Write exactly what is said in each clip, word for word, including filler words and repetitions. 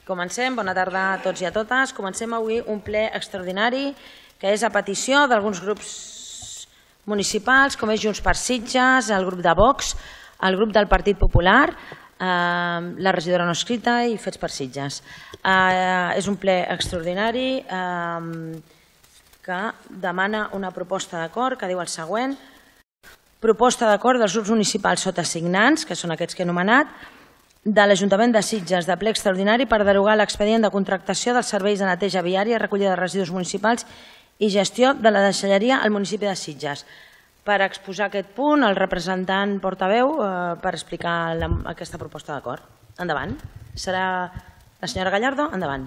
Comencem. Bona tarda a tots i a totes. Comencem avui un ple extraordinari que és a petició d'alguns grups municipals, com és Junts per Sitges, el grup de Vox, el grup del Partit Popular, la regidora no escrita i Fets per Sitges. És un ple extraordinari que demana una proposta d'acord que diu el següent. Proposta d'acord dels grups municipals sotasignants, que són aquests que he anomenat, de l'Ajuntament de Sitges de ple extraordinari per derogar l'expedient de contractació dels serveis de neteja viària, recollida de residus municipals i gestió de la deixalleria al municipi de Sitges. Per exposar aquest punt, el representant portaveu per explicar aquesta proposta d'acord. Endavant. Serà la senyora Gallardo? Endavant.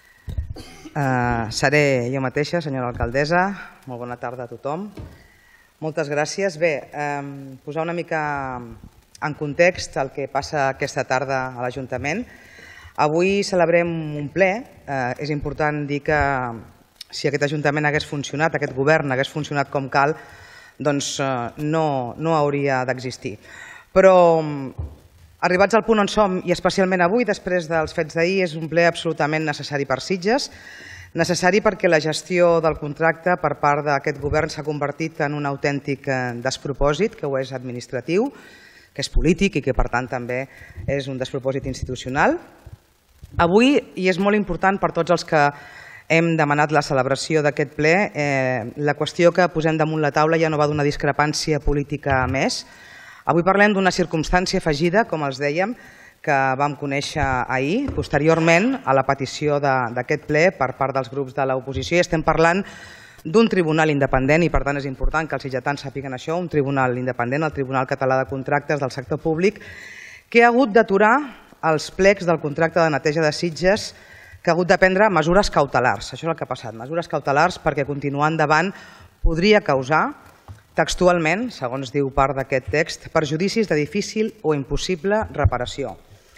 Seré jo mateixa, senyora alcaldessa. Molt bona tarda a tothom. Moltes gràcies. Bé, posar una mica en context el que passa aquesta tarda a l'Ajuntament. Avui celebrem un ple. És important dir que si aquest Ajuntament hagués funcionat, aquest govern hagués funcionat com cal, doncs no hauria d'existir. Però arribats al punt on som, i especialment avui, després dels fets d'ahir, és un ple absolutament necessari per Sitges, necessari perquè la gestió del contracte per part d'aquest govern s'ha convertit en un autèntic despropòsit, que ho és administratiu, que és polític i que per tant també és un despropòsit institucional. Avui, i és molt important per tots els que hem demanat la celebració d'aquest ple, la qüestió que posem damunt la taula ja no va d'una discrepància política més. Avui parlem d'una circumstància afegida, com els dèiem, que vam conèixer ahir, posteriorment a la petició d'aquest ple per part dels grups de l'oposició, i estem parlant d'un tribunal independent, i per tant és important que els sitgetans sàpiguen això, un tribunal independent, el Tribunal Català de Contractes del Sector Públic, que ha hagut d'aturar els plecs del contracte de neteja de Sitges, que ha hagut de prendre mesures cautelars. Això és el que ha passat, mesures cautelars perquè continuar endavant podria causar textualment, segons diu part d'aquest text, perjudicis de difícil o impossible reparació.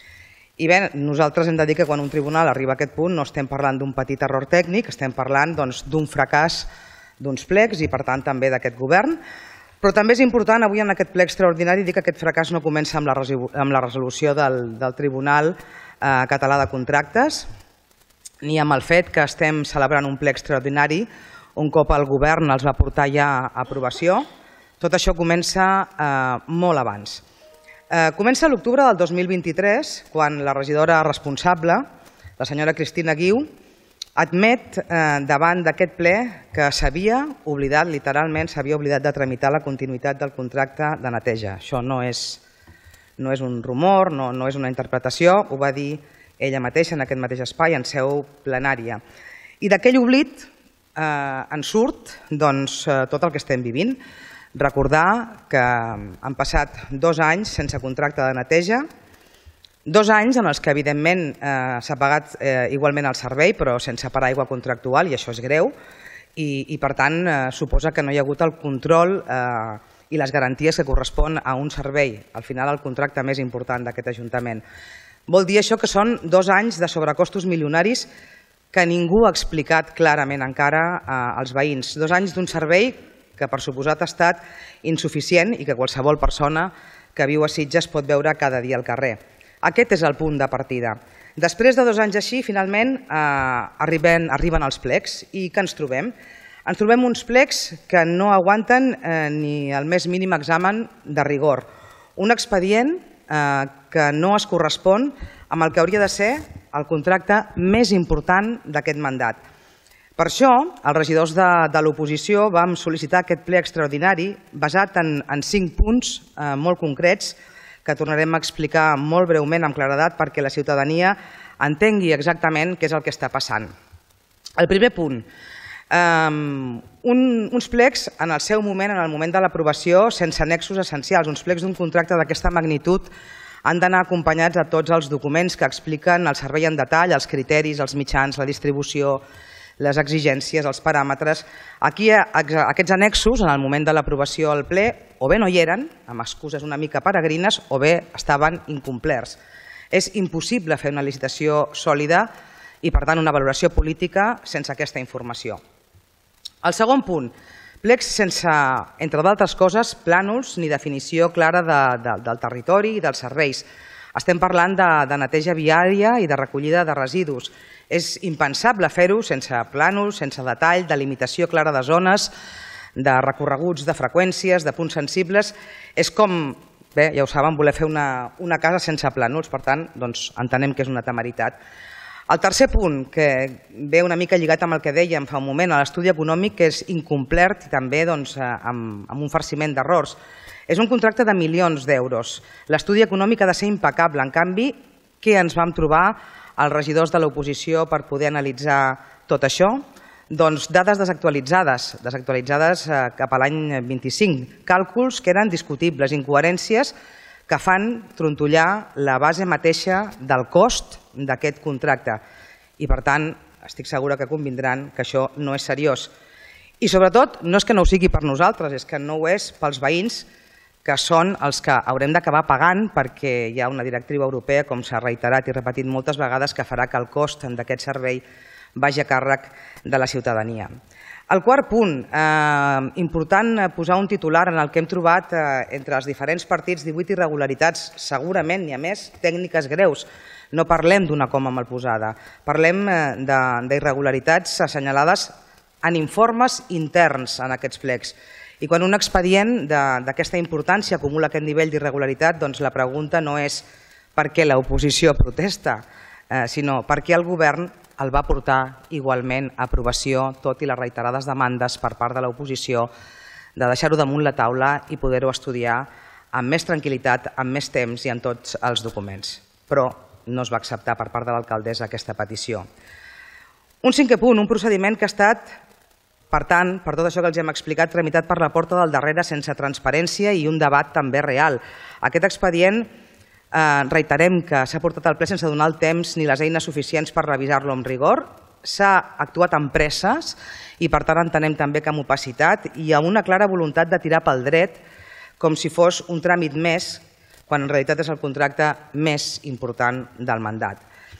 I bé, nosaltres hem de dir que quan un tribunal arriba a aquest punt no estem parlant d'un petit error tècnic, estem parlant d'un fracàs d'uns plecs i per tant també d'aquest govern. Però també és important avui en aquest ple extraordinari dir que aquest fracàs no comença amb la resolució del Tribunal Català de Contractes ni amb el fet que estem celebrant un ple extraordinari un cop el govern els va portar ja a aprovació. Tot això comença molt abans. Comença l'octubre del dos mil vint-i-tres, quan la regidora responsable, la senyora Cristina Guiu, admet davant d'aquest ple que s'havia oblidat, literalment s'havia oblidat de tramitar la continuïtat del contracte de neteja. Això no és un rumor, no és una interpretació, ho va dir ella mateixa en aquest mateix espai, en seu plenària. I d'aquell oblit en surt tot el que estem vivint. Recordar que han passat dos anys sense contracte de neteja, dos anys en els que evidentment s'ha pagat igualment el servei però sense paraigua contractual, i això és greu, i per tant suposa que no hi ha hagut el control i les garanties que correspon a un servei, al final el contracte més important d'aquest Ajuntament. Vol dir això que són dos anys de sobrecostos milionaris que ningú ha explicat clarament encara als veïns. Dos anys d'un servei que per suposat ha estat insuficient i que qualsevol persona que viu a Sitges pot veure cada dia al carrer. Aquest és el punt de partida. Després de dos anys així, finalment arriben els plecs. I què ens trobem? Ens trobem uns plecs que no aguanten ni el més mínim examen de rigor. Un expedient que no es correspon amb el que hauria de ser el contracte més important d'aquest mandat. Per això, els regidors de l'oposició vam sol·licitar aquest ple extraordinari basat en cinc punts molt concrets que tornarem a explicar molt breument, amb claredat, perquè la ciutadania entengui exactament què és el que està passant. El primer punt, uns plecs en el seu moment, en el moment de l'aprovació, sense nexos essencials. Uns plecs d'un contracte d'aquesta magnitud han d'anar acompanyats de tots els documents que expliquen el servei en detall, els criteris, els mitjans, la distribució, les exigències, els paràmetres. Aquí aquests annexos, en el moment de l'aprovació al ple, o bé no hi eren, amb excuses una mica peregrines, o bé estaven incomplerts. És impossible fer una licitació sòlida i, per tant, una valoració política sense aquesta informació. El segon punt, plecs sense, entre d'altres coses, plànols ni definició clara del territori i dels serveis. Estem parlant de neteja viària i de recollida de residus. És impensable fer-ho sense plànols, sense detall, delimitació clara de zones, de recorreguts, de freqüències, de punts sensibles. És com, bé, ja ho saben, voler fer una casa sense plànols, per tant, entenem que és una temeritat. El tercer punt, que ve una mica lligat amb el que dèiem fa un moment, l'estudi econòmic, que és incomplert i també amb un farciment d'errors. És un contracte de milions d'euros. L'estudi econòmic ha de ser impecable. En canvi, què ens vam trobar els regidors de l'oposició per poder analitzar tot això? Doncs dades desactualitzades, desactualitzades cap a l'any vint-i-cinc. Càlculs que eren discutibles, incoherències que fan trontollar la base mateixa del cost d'aquest contracte. I, per tant, estic segura que convindran que això no és seriós. I, sobretot, no és que no ho sigui per nosaltres, és que no ho és pels veïns, que són els que haurem d'acabar pagant perquè hi ha una directriu europea, com s'ha reiterat i repetit moltes vegades, que farà que el cost d'aquest servei vagi a càrrec de la ciutadania. El quart punt, important posar un titular en el que hem trobat entre els diferents partits divuit irregularitats, segurament n'hi ha més, tècniques greus. No parlem d'una coma mal posada, parlem d'irregularitats assenyalades en informes interns en aquests plecs. I quan un expedient d'aquesta importància acumula aquest nivell d'irregularitat, doncs la pregunta no és per què l'oposició protesta, sinó per què el govern el va portar igualment a aprovació, tot i les reiterades demandes per part de l'oposició de deixar-ho damunt la taula i poder-ho estudiar amb més tranquil·litat, amb més temps i en tots els documents. Però no es va acceptar per part de l'alcaldessa aquesta petició. Un cinquè punt, un procediment que ha estat, per tant, per tot això que els hem explicat, tramitat per la porta del darrere sense transparència i un debat també real. Aquest expedient reiterem que s'ha portat al ple sense donar el temps ni les eines suficients per revisar-lo amb rigor, s'ha actuat amb presses i per tant entenem també que amb opacitat i amb una clara voluntat de tirar pel dret com si fos un tràmit més, quan en realitat és el contracte més important del mandat.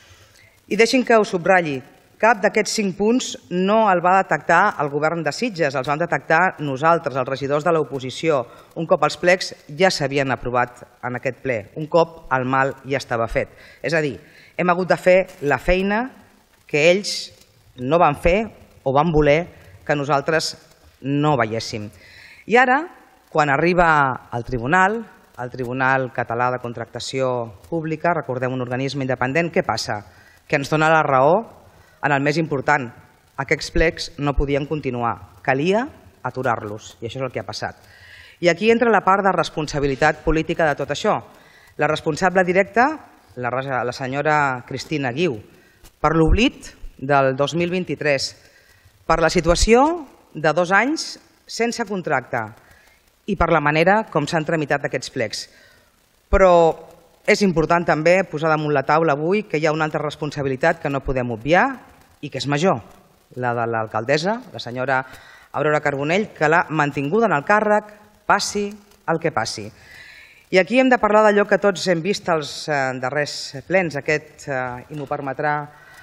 I deixin que ho subratlli, cap d'aquests cinc punts no el va detectar el govern de Sitges, els vam detectar nosaltres, els regidors de l'oposició. Un cop els plecs ja s'havien aprovat en aquest ple, un cop el mal ja estava fet. És a dir, hem hagut de fer la feina que ells no van fer o van voler que nosaltres no veiéssim. I ara, quan arriba al tribunal, al Tribunal Català de Contractació Pública, recordem un organisme independent, què passa? Que ens dona la raó en el més important, aquests plecs no podien continuar, calia aturar-los, i això és el que ha passat. I aquí entra la part de responsabilitat política de tot això. La responsable directa, la senyora Cristina Guiu, per l'oblit del dos mil vint-i-tres, per la situació de dos anys sense contracte i per la manera com s'han tramitat aquests plecs. Però és important també posar damunt la taula avui que hi ha una altra responsabilitat que no podem obviar i que és major, la de l'alcaldessa, la senyora Aurora Carbonell, que l'ha mantinguda en el càrrec, passi el que passi. I aquí hem de parlar d'allò que tots hem vist als darrers plens, aquest, i m'ho permetrà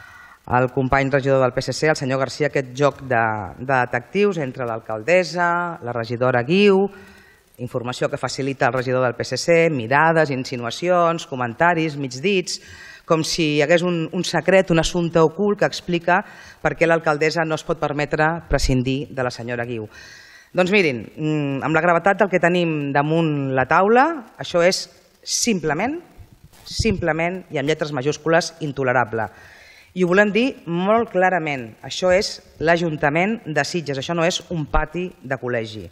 el company regidor del P S C, el senyor Garcia, aquest joc de detectius entre l'alcaldessa, la regidora Guiu, informació que facilita el regidor del P S C, mirades, insinuacions, comentaris, migdits, com si hi hagués un secret, un assumpte ocult que explica per què l'alcaldessa no es pot permetre prescindir de la senyora Guiu. Doncs mirin, amb la gravetat del que tenim damunt la taula, això és simplement, simplement, i amb lletres majúscules, intolerable. I ho volem dir molt clarament, això és l'Ajuntament de Sitges, això no és un pati de col·legi.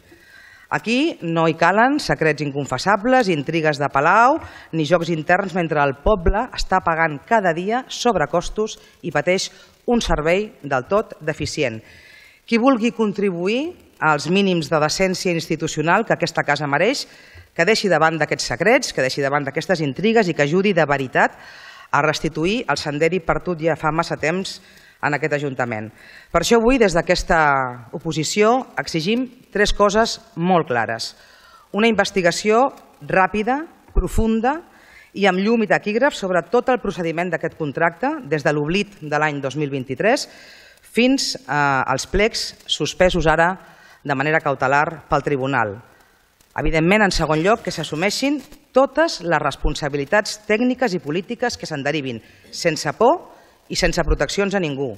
Aquí no hi calen secrets inconfessables, intrigues de palau, ni jocs interns mentre el poble està pagant cada dia sobrecostos i pateix un servei del tot deficient. Qui vulgui contribuir als mínims de decència institucional que aquesta casa mereix, que deixi davant d'aquests secrets, que deixi davant d'aquestes intrigues i que ajudi de veritat a restituir el senderi perdut ja fa massa temps en aquest Ajuntament. Per això avui, des d'aquesta oposició, exigim tres coses molt clares. Una investigació ràpida, profunda i amb llum i taquígraf sobre tot el procediment d'aquest contracte, des de l'oblit de l'any dos mil vint-i-tres fins als plecs suspesos ara de manera cautelar pel Tribunal. Evidentment, en segon lloc, que s'assumeixin totes les responsabilitats tècniques i polítiques que se'n derivin, sense por i sense proteccions a ningú.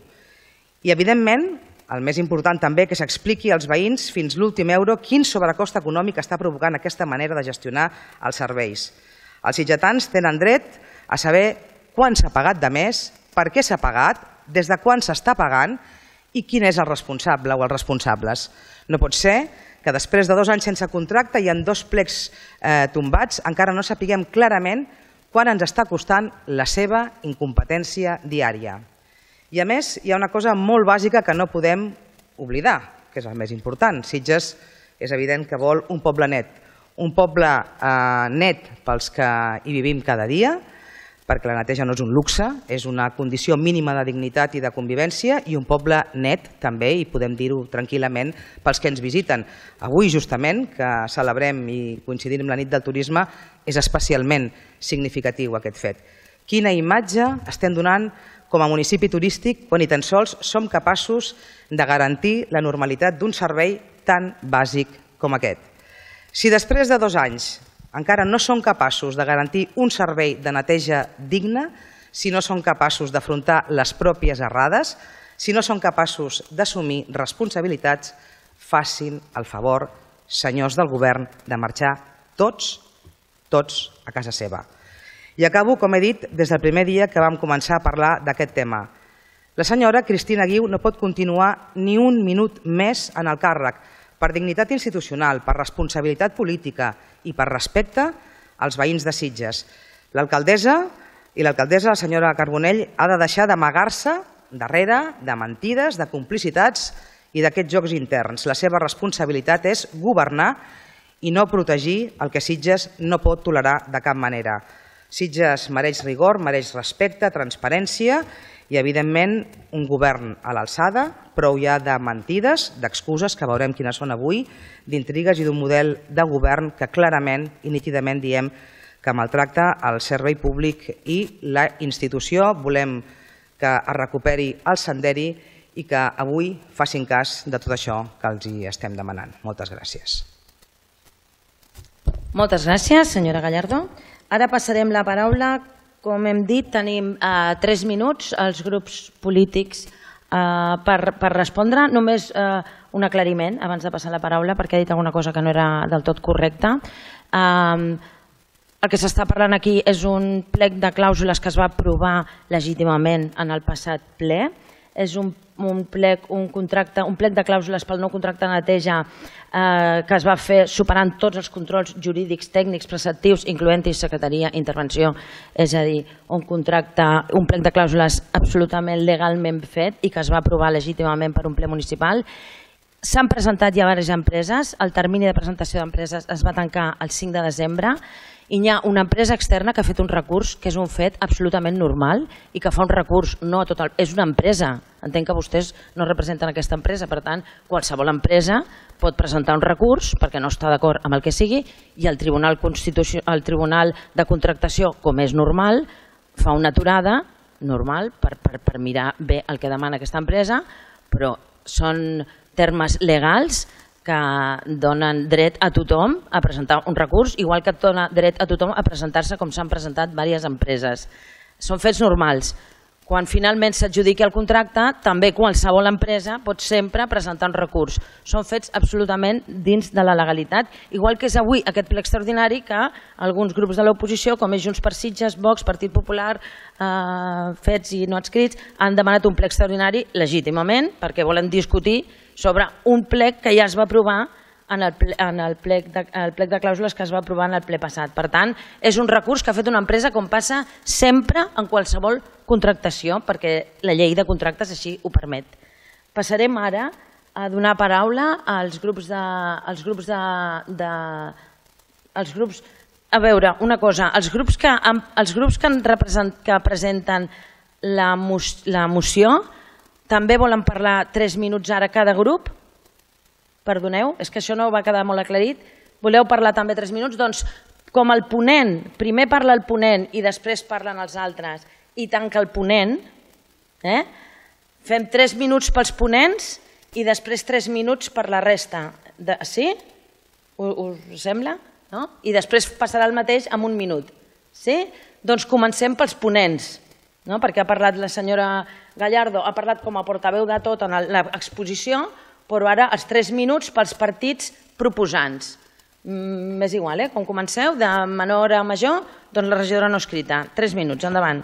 I, evidentment, el més important també, que s'expliqui als veïns fins l'últim euro quin sobrecost econòmic està provocant aquesta manera de gestionar els serveis. Els sitgetans tenen dret a saber quan s'ha pagat de més, per què s'ha pagat, des de quan s'està pagant i quin és el responsable o els responsables. No pot ser que després de dos anys sense contracte i en dos plecs tombats encara no sapiguem clarament quan ens està costant la seva incompetència diària. I a més, hi ha una cosa molt bàsica que no podem oblidar, que és el més important. Sitges és evident que vol un poble net, un poble net pels que hi vivim cada dia, perquè la neteja no és un luxe, és una condició mínima de dignitat i de convivència, i un poble net també, i podem dir-ho tranquil·lament, pels que ens visiten. Avui, justament, que celebrem i coincidim amb la nit del turisme, és especialment significatiu aquest fet. Quina imatge estem donant com a municipi turístic quan ni tan sols som capaços de garantir la normalitat d'un servei tan bàsic com aquest? Si després de dos anys encara no són capaços de garantir un servei de neteja digne, si no són capaços d'afrontar les pròpies errades, si no són capaços d'assumir responsabilitats, facin el favor, senyors del govern, de marxar tots, tots a casa seva. I acabo, com he dit, des del primer dia que vam començar a parlar d'aquest tema. La senyora Cristina Guiu no pot continuar ni un minut més en el càrrec, per dignitat institucional, per responsabilitat política i per respecte als veïns de Sitges. L'alcaldessa i l'alcaldessa, la senyora Carbonell, ha de deixar d'amagar-se darrere de mentides, de complicitats i d'aquests jocs interns. La seva responsabilitat és governar i no protegir el que Sitges no pot tolerar de cap manera. Sitges mereix rigor, mereix respecte, transparència i, evidentment, un govern a l'alçada, prou ja de mentides, d'excuses, que veurem quines són avui, d'intrigues i d'un model de govern que clarament i nítidament diem que maltracta el servei públic i la institució. Volem que es recuperi el senderi i que avui facin cas de tot això que els hi estem demanant. Moltes gràcies. Moltes gràcies, senyora Gallardo. Ara passarem la paraula. Com hem dit, tenim eh, tres minuts als grups polítics eh, per, per respondre. Només eh, un aclariment abans de passar la paraula, perquè ha dit alguna cosa que no era del tot correcta. Eh, el que s'està parlant aquí és un plec de clàusules que es va aprovar legítimament en el passat ple. És un, un, plec, un, contracte, un plec de clàusules pel nou contracte de neteja eh, que es va fer superant tots els controls jurídics, tècnics, preceptius, incloent-hi secretaria, intervenció, és a dir, un contracte, un plec de clàusules absolutament legalment fet i que es va aprovar legítimament per un ple municipal. S'han presentat ja diverses empreses, el termini de presentació d'empreses es va tancar el cinc de desembre i hi ha una empresa externa que ha fet un recurs que és un fet absolutament normal i que fa un recurs, no a tot el... és una empresa, entenc que vostès no representen aquesta empresa, per tant, qualsevol empresa pot presentar un recurs perquè no està d'acord amb el que sigui i el Tribunal Constitució... el Tribunal de Contractació, com és normal, fa una aturada normal per, per, per mirar bé el que demana aquesta empresa, però són termes legals que donen dret a tothom a presentar un recurs, igual que et dona dret a tothom a presentar-se com s'han presentat diverses empreses. Són fets normals. Quan finalment s'adjudiqui el contracte, també qualsevol empresa pot sempre presentar un recurs. Són fets absolutament dins de la legalitat, igual que és avui aquest ple extraordinari que alguns grups de l'oposició, com és Junts per Sitges, Vox, Partit Popular, eh, fets i no adscrits, han demanat un ple extraordinari legítimament perquè volen discutir sobre un plec que ja es va aprovar en el, ple, en el, plec de, el plec de clàusules que es va aprovar en el ple passat. Per tant, és un recurs que ha fet una empresa com passa sempre en qualsevol contractació, perquè la llei de contractes així ho permet. Passarem ara a donar paraula als grups de... Als grups de, de als grups, a veure, una cosa, els grups que, els grups que, represent, que presenten la, la moció també volen parlar tres minuts ara cada grup? Perdoneu, és que això no va quedar molt aclarit. Voleu parlar també tres minuts? Doncs com el ponent, primer parla el ponent i després parlen els altres i tanca el ponent, eh? Fem tres minuts pels ponents i després tres minuts per la resta. De, sí? Us, us sembla? i després passarà el mateix en un minut. Doncs comencem pels ponents, perquè ha parlat la senyora Gallardo, ha parlat com a portaveu de tot en l'exposició, però ara els tres minuts pels partits proposants. M'és igual, com comenceu, de menor a major, doncs la regidora no escrita. Tres minuts, endavant.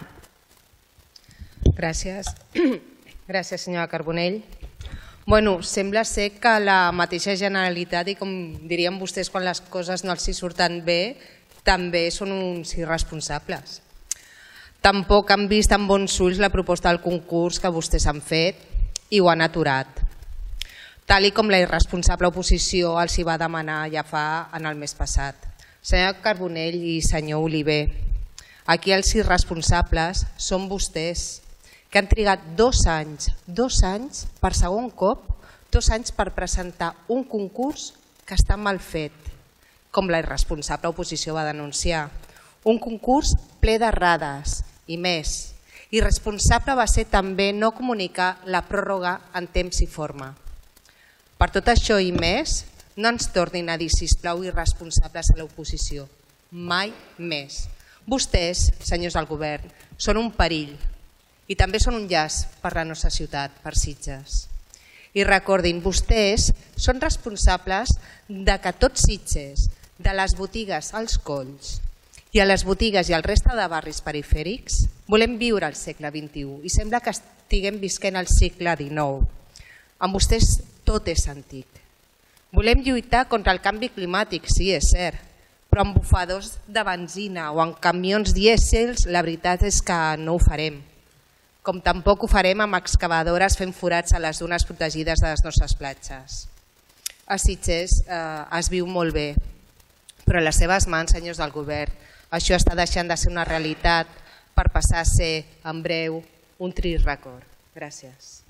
Gràcies. Gràcies, senyora Carbonell. Bueno, sembla ser que la mateixa Generalitat, i com dirien vostès quan les coses no els hi surten bé, també són uns irresponsables. Tampoc han vist amb bons ulls la proposta del concurs que vostès han fet i ho han aturat, tal i com la irresponsable oposició els hi va demanar ja fa en el mes passat. Senyor Carbonell i senyor Oliver, aquí els irresponsables són vostès, que han trigat dos anys, dos anys per segon cop, dos anys per presentar un concurs que està mal fet, com la irresponsable oposició va denunciar. Un concurs ple d'errades i més. Irresponsable va ser també no comunicar la pròrroga en temps i forma. Per tot això i més, no ens tornin a dir, sisplau, irresponsables a l'oposició. Mai més. Vostès, senyors del govern, són un perill i també són un llast per la nostra ciutat, per Sitges. I recordin, vostès són responsables de que tots Sitges, de les botigues als colls i a les botigues i al resta de barris perifèrics, volem viure al segle vint-i-u i sembla que estiguem visquent al segle dinou. Amb vostès tot és antic. Volem lluitar contra el canvi climàtic, sí, és cert, però amb bufadors de benzina o amb camions dièsels, la veritat és que no ho farem. Com tampoc ho farem amb excavadores fent forats a les dunes protegides de les nostres platges. A Sitges es viu molt bé, però a les seves mans, senyors del govern, això està deixant de ser una realitat per passar a ser, en breu, un trist record. Gràcies.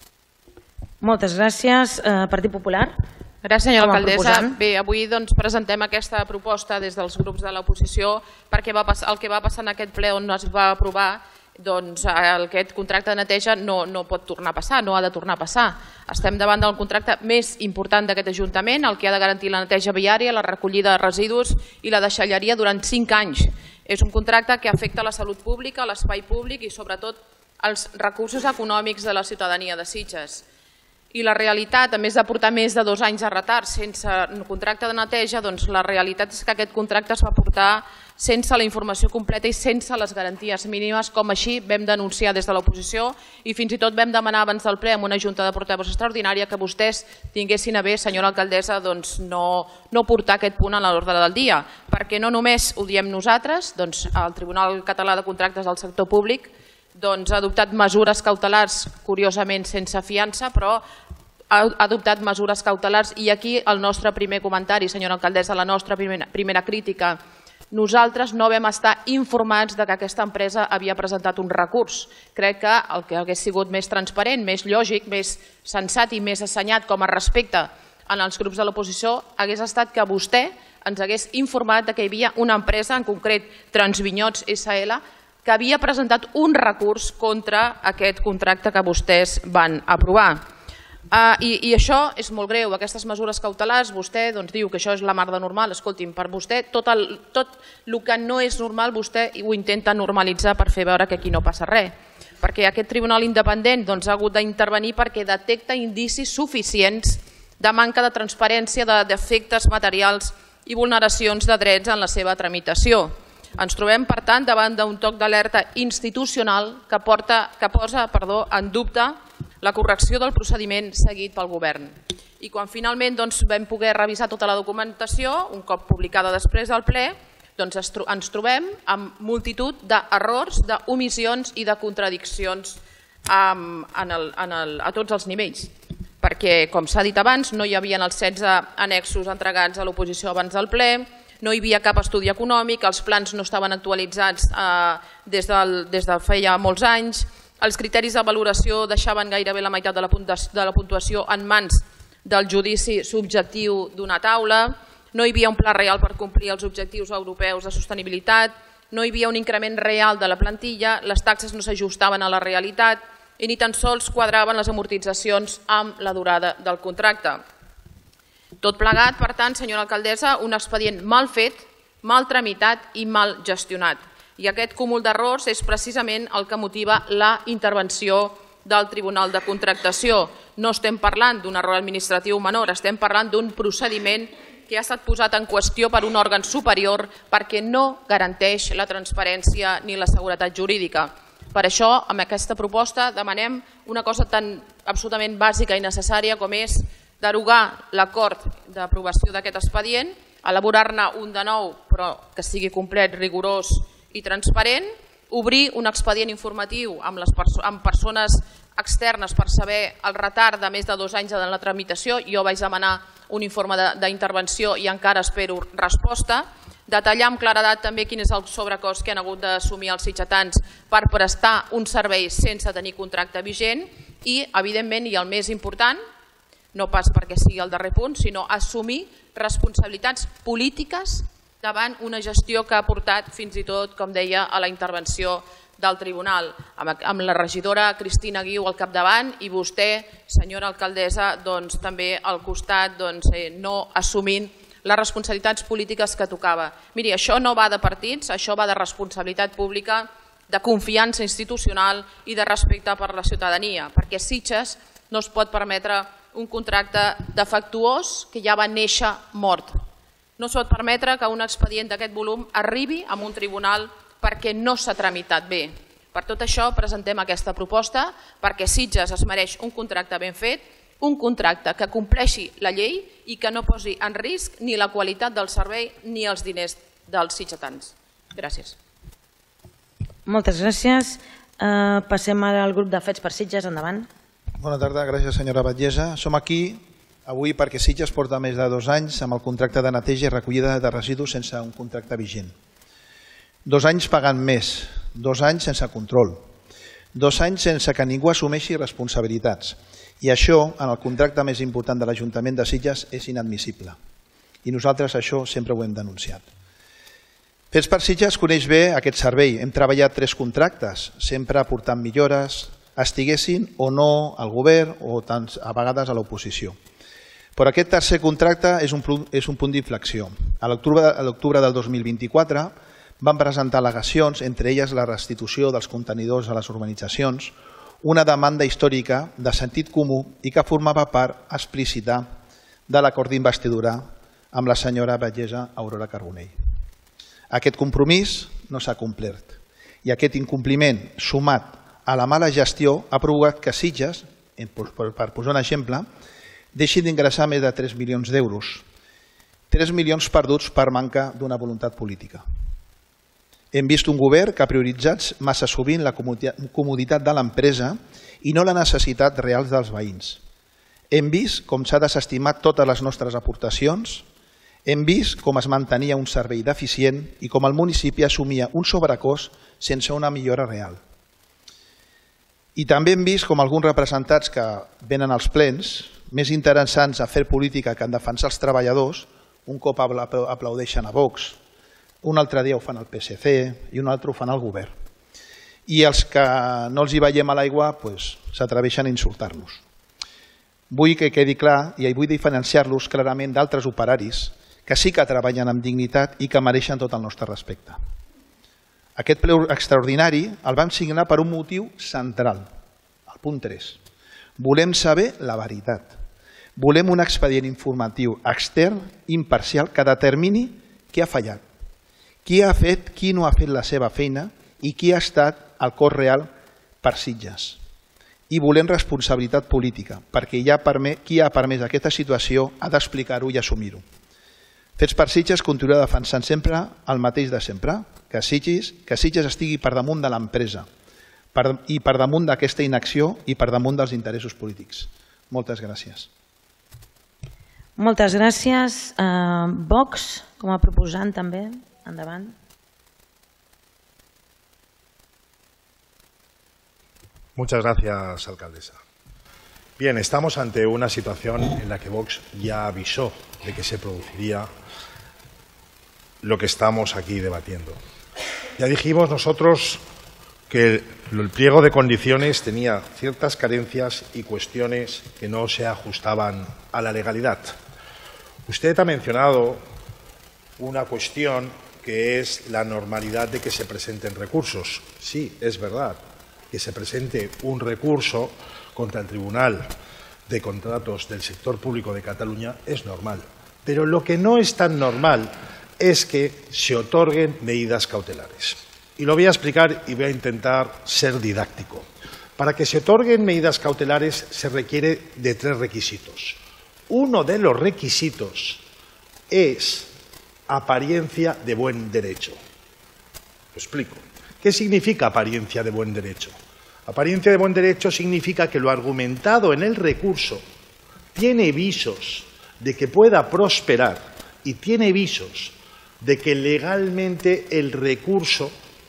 Moltes gràcies. Partit Popular. Gràcies, senyora alcaldessa. Bé, avui presentem aquesta proposta des dels grups de l'oposició perquè el que va passar en aquest ple on es va aprovar, doncs aquest contracte de neteja no pot tornar a passar, no ha de tornar a passar. Estem davant del contracte més important d'aquest Ajuntament, el que ha de garantir la neteja viària, la recollida de residus i la deixalleria durant cinc anys. És un contracte que afecta la salut pública, l'espai públic i sobretot els recursos econòmics de la ciutadania de Sitges. I la realitat, a més de portar més de dos anys de retard sense contracte de neteja, doncs la realitat és que aquest contracte es va portar sense la informació completa i sense les garanties mínimes, com així vam denunciar des de l'oposició i fins i tot vam demanar abans del ple amb una junta de portaveus extraordinària que vostès tinguessin a bé, senyora alcaldessa, no portar aquest punt a l'ordre del dia, perquè no només ho diem nosaltres, el Tribunal Català de Contractes del Sector Públic ha adoptat mesures cautelars, curiosament sense fiança, però ha adoptat mesures cautelars i aquí el nostre primer comentari, senyora alcaldessa, la nostra primera crítica. Nosaltres no vam estar informats que aquesta empresa havia presentat un recurs. Crec que el que hauria sigut més transparent, més lògic, més sensat i més assenyat com a respecte en els grups de l'oposició hagués estat que vostè ens hagués informat que hi havia una empresa, en concret Transvinyots essa ele, que havia presentat un recurs contra aquest contracte que vostès van aprovar. I això és molt greu, aquestes mesures cautelars, vostè diu que això és la mar de normal, escolti'm, per vostè tot el que no és normal vostè ho intenta normalitzar per fer veure que aquí no passa res, perquè aquest tribunal independent ha hagut d'intervenir perquè detecta indicis suficients de manca de transparència, de defectes materials i vulneracions de drets en la seva tramitació. Ens trobem, per tant, davant d'un toc d'alerta institucional que posa en dubte la correcció del procediment seguit pel govern. I quan finalment vam poder revisar tota la documentació, un cop publicada després del ple, ens trobem amb multitud d'errors, d'omissions i de contradiccions a tots els nivells. Perquè, com s'ha dit abans, no hi havia els setze annexos entregats a l'oposició abans del ple, no hi havia cap estudi econòmic, els plans no estaven actualitzats des de feia molts anys, els criteris de valoració deixaven gairebé la meitat de la puntuació en mans del judici subjectiu d'una taula, no hi havia un pla real per complir els objectius europeus de sostenibilitat, no hi havia un increment real de la plantilla, les taxes no s'ajustaven a la realitat i ni tan sols quadraven les amortitzacions amb la durada del contracte. Tot plegat, per tant, senyora alcaldessa, un expedient mal fet, mal tramitat i mal gestionat. I aquest cúmul d'errors és precisament el que motiva la intervenció del Tribunal de Contractació. No estem parlant d'un error administratiu menor, estem parlant d'un procediment que ha estat posat en qüestió per un òrgan superior perquè no garanteix la transparència ni la seguretat jurídica. Per això, amb aquesta proposta, demanem una cosa tan absolutament bàsica i necessària com és derogar l'acord d'aprovació d'aquest expedient, elaborar-ne un de nou, però que sigui complet, rigorós i transparent, obrir un expedient informatiu amb, les perso amb persones externes per saber el retard de més de dos anys en la tramitació. Jo vaig demanar un informe d'intervenció i encara espero resposta. Detallar amb claredat també quin és el sobrecost que han hagut d'assumir els sitgetans per prestar un servei sense tenir contracte vigent i, evidentment, i el més important, no pas perquè sigui el darrer punt, sinó assumir responsabilitats polítiques davant una gestió que ha portat fins i tot, com deia, a la intervenció del tribunal, amb la regidora Cristina Guiu al capdavant i vostè, senyora alcaldessa, també al costat, no assumint les responsabilitats polítiques que tocava. Miri, això no va de partits, això va de responsabilitat pública, de confiança institucional i de respecte per la ciutadania, perquè Sitges no es pot permetre un contracte defectuós que ja va néixer mort. No es pot permetre que un expedient d'aquest volum arribi a un tribunal perquè no s'ha tramitat bé. Per tot això presentem aquesta proposta perquè Sitges es mereix un contracte ben fet, un contracte que compleixi la llei i que no posi en risc ni la qualitat del servei ni els diners dels sitgetans. Gràcies. Moltes gràcies. Passem ara al grup de Fets per Sitges. Endavant. Bona tarda, gràcies senyora Batllessa. Som aquí avui perquè Sitges porta més de dos anys amb el contracte de neteja i recollida de residus sense un contracte vigent. Dos anys pagant més, dos anys sense control, dos anys sense que ningú assumeixi responsabilitats. I això, en el contracte més important de l'Ajuntament de Sitges, és inadmissible. I nosaltres això sempre ho hem denunciat. Fets per Sitges coneix bé aquest servei. Hem treballat tres contractes, sempre aportant millores, estiguessin o no al govern o a vegades a l'oposició. Però aquest tercer contracte és un punt d'inflexió. A l'octubre del dos mil vint-i-quatre van presentar al·legacions, entre elles la restitució dels contenidors a les urbanitzacions, una demanda històrica de sentit comú i que formava part explícita de l'acord d'investidura amb la senyora batllessa Aurora Carbonell. Aquest compromís no s'ha complert i aquest incompliment, sumat a la mala gestió, ha provocat que Sitges, per posar un exemple, deixi d'ingressar més de tres milions d'euros, tres milions perduts per manca d'una voluntat política. Hem vist un govern que ha prioritzat massa sovint la comoditat de l'empresa i no la necessitat real dels veïns. Hem vist com s'ha desestimat totes les nostres aportacions, hem vist com es mantenia un servei deficient i com el municipi assumia un sobrecost sense una millora real. I també hem vist com alguns representants que venen als plens, més interessants a fer política que en defensar els treballadors, un cop aplaudeixen a Vox, un altre dia ho fan al P S C i un altre ho fan al govern. I els que no els hi veiem a l'aigua s'atreveixen a insultar-nos. Vull que quedi clar i vull diferenciar-los clarament d'altres operaris que sí que treballen amb dignitat i que mereixen tot el nostre respecte. Aquest ple extraordinari el vam signar per un motiu central, el punt tres. Volem saber la veritat. Volem un expedient informatiu extern, imparcial, que determini què ha fallat, qui ha fet, qui no ha fet la seva feina i qui ha estat el cost real per Sitges. I volem responsabilitat política, perquè qui ha permès aquesta situació ha d'explicar-ho i assumir-ho. Fets per Sitges continua defensant sempre el mateix de sempre, que Sitges estigui per damunt de l'empresa i per damunt d'aquesta inacció i per damunt dels interessos polítics. Moltes gràcies. Moltes gràcies. Vox, com a proposant també. Endavant. Muchas gracias, alcaldesa. Bien, estamos ante una situación en la que Vox ya avisó de que se produciría lo que estamos aquí debatiendo. Ya dijimos nosotros que el pliego de condiciones tenía ciertas carencias y cuestiones que no se ajustaban a la legalidad. Usted ha mencionado una cuestión que es la normalidad de que se presenten recursos. Sí, es verdad que se presente un recurso contra el Tribunal de Contratos del Sector Público de Cataluña es normal. Pero lo que no es tan normal es que se otorguen medidas cautelares. Y lo voy a explicar y voy a intentar ser didáctico. Para que se otorguen medidas cautelares se requiere de tres requisitos. Uno de los requisitos es apariencia de buen derecho. Lo explico. ¿Qué significa apariencia de buen derecho? Apariencia de buen derecho significa que lo argumentado en el recurso tiene visos de que pueda prosperar y tiene visos de que legalmente el recurso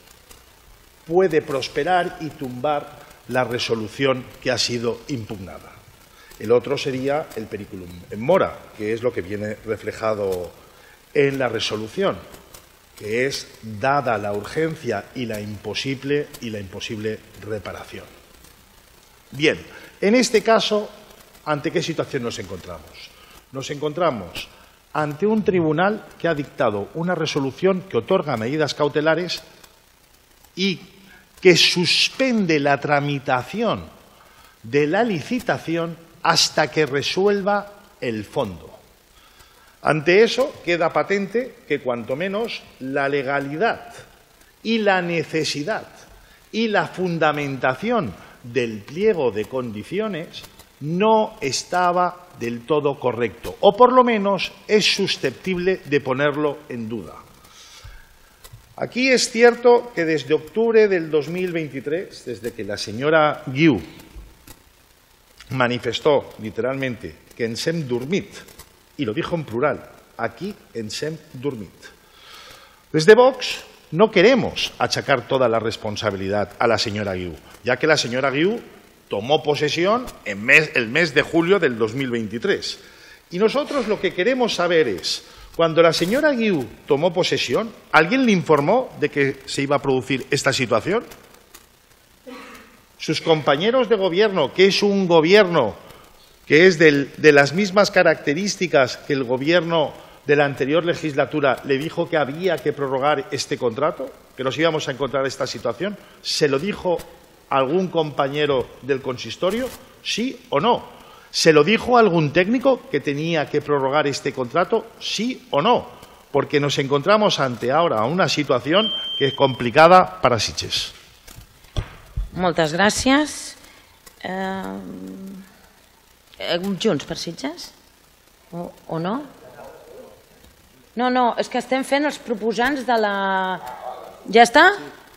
puede prosperar y tumbar la resolución que ha sido impugnada. El otro sería el periculum in mora, que es lo que viene reflejado en la resolución, que es dada la urgencia y la imposible y la imposible reparación. Bien, en este caso, ¿ante qué situación nos encontramos? Nos encontramos ante un tribunal que ha dictado una resolución que otorga medidas cautelares y que suspende la tramitación de la licitación hasta que resuelva el fondo. Ante eso queda patente que cuanto menos la legalidad y la necesidad y la fundamentación del pliego de condiciones no estaba del todo correcto, o por lo menos es susceptible de ponerlo en duda. Aquí es cierto que desde octubre del dos mil veintitrés, desde que la señora Guiu manifestó literalmente que ens hem dormit, y lo dijo en plural, aquí ens hem dormit. Desde Vox no queremos achacar toda la responsabilidad a la señora Guiu, ya que la señora Guiu tomó posesión en mes, el mes de julio del dos mil veintitrés. Y nosotros lo que queremos saber es, cuando la señora Guiu tomó posesión, ¿alguien le informó de que se iba a producir esta situación? Sus compañeros de gobierno, que es un gobierno que es del, de las mismas características que el gobierno de la anterior legislatura, le dijo que había que prorrogar este contrato, que nos íbamos a encontrar esta situación. ¿Se lo dijo algún compañero del consistorio? ¿Sí o no? ¿Se lo dijo algún técnico que tenía que prorrogar este contrato? ¿Sí o no? Porque nos encontramos ante ahora una situación que es complicada para Sitges. Moltes gràcies. Eh, Junts per Sitges? O, o no? No, no, és que estem fent els proposants de la... Ja està?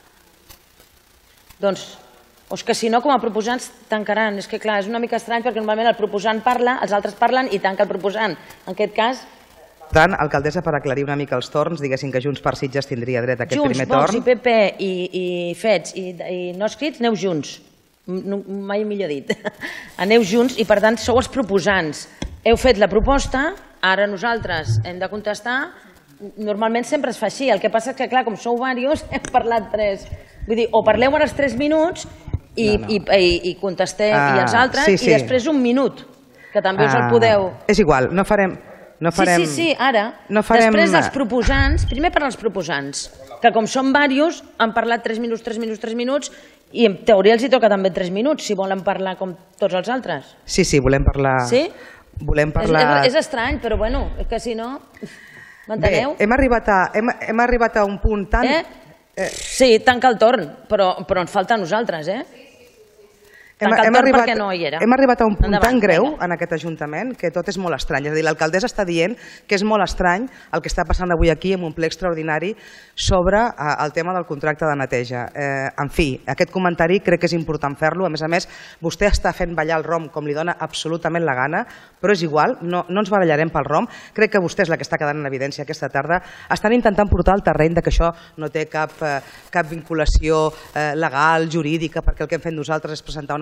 Doncs, o és que si no, com a proposants tancaran. És que clar, és una mica estrany perquè normalment el proposant parla, els altres parlen i tanca el proposant. En aquest cas... Per tant, alcaldessa, per aclarir una mica els torns, diguéssim que Junts per Sitges tindria dret a aquest Junts, primer Vox torn. i P P i, i Fets i, i no escrits, aneu junts. No, mai millor dit. Aneu junts i, per tant, sou els proposants. Heu fet la proposta, ara nosaltres hem de contestar. Normalment sempre es fa així. El que passa és que, clar, com sou diversos, hem parlat tres. Vull dir, o parleu ara els tres minuts i, no, no. i, i, i contesteu ah, i els altres, sí, sí. I després un minut, que també us el podeu... Ah, és igual, no farem... No farem, sí, sí, sí, ara. No farem... Després dels proposants, primer per als proposants, que com són diversos, han parlat tres minuts, tres minuts, tres minuts, i en teoria els hi toca també tres minuts, si volen parlar com tots els altres. Sí, sí, volem parlar... Sí? Volem parlar... És, és estrany, però bueno, és que si no... M'enteneu? Bé, hem arribat, a, hem, hem arribat a un punt tan... Eh? Eh... Sí, tanca el torn, però, però ens falta a nosaltres, eh? Hem, hem, arribat, no hi era. hem arribat a un punt Endavant, tan greu venga. en aquest Ajuntament que tot és molt estrany. És a dir, l'alcaldessa està dient que és molt estrany el que està passant avui aquí en un ple extraordinari sobre eh, el tema del contracte de neteja. Eh, en fi, aquest comentari crec que és important fer-lo. A més a més, vostè està fent ballar el rom com li dona absolutament la gana, però és igual, no, no ens barallarem pel rom. Crec que vostè és la que està quedant en evidència aquesta tarda. Estan intentant portar al terreny de que això no té cap, eh, cap vinculació eh, legal, jurídica, perquè el que hem fet nosaltres és presentar una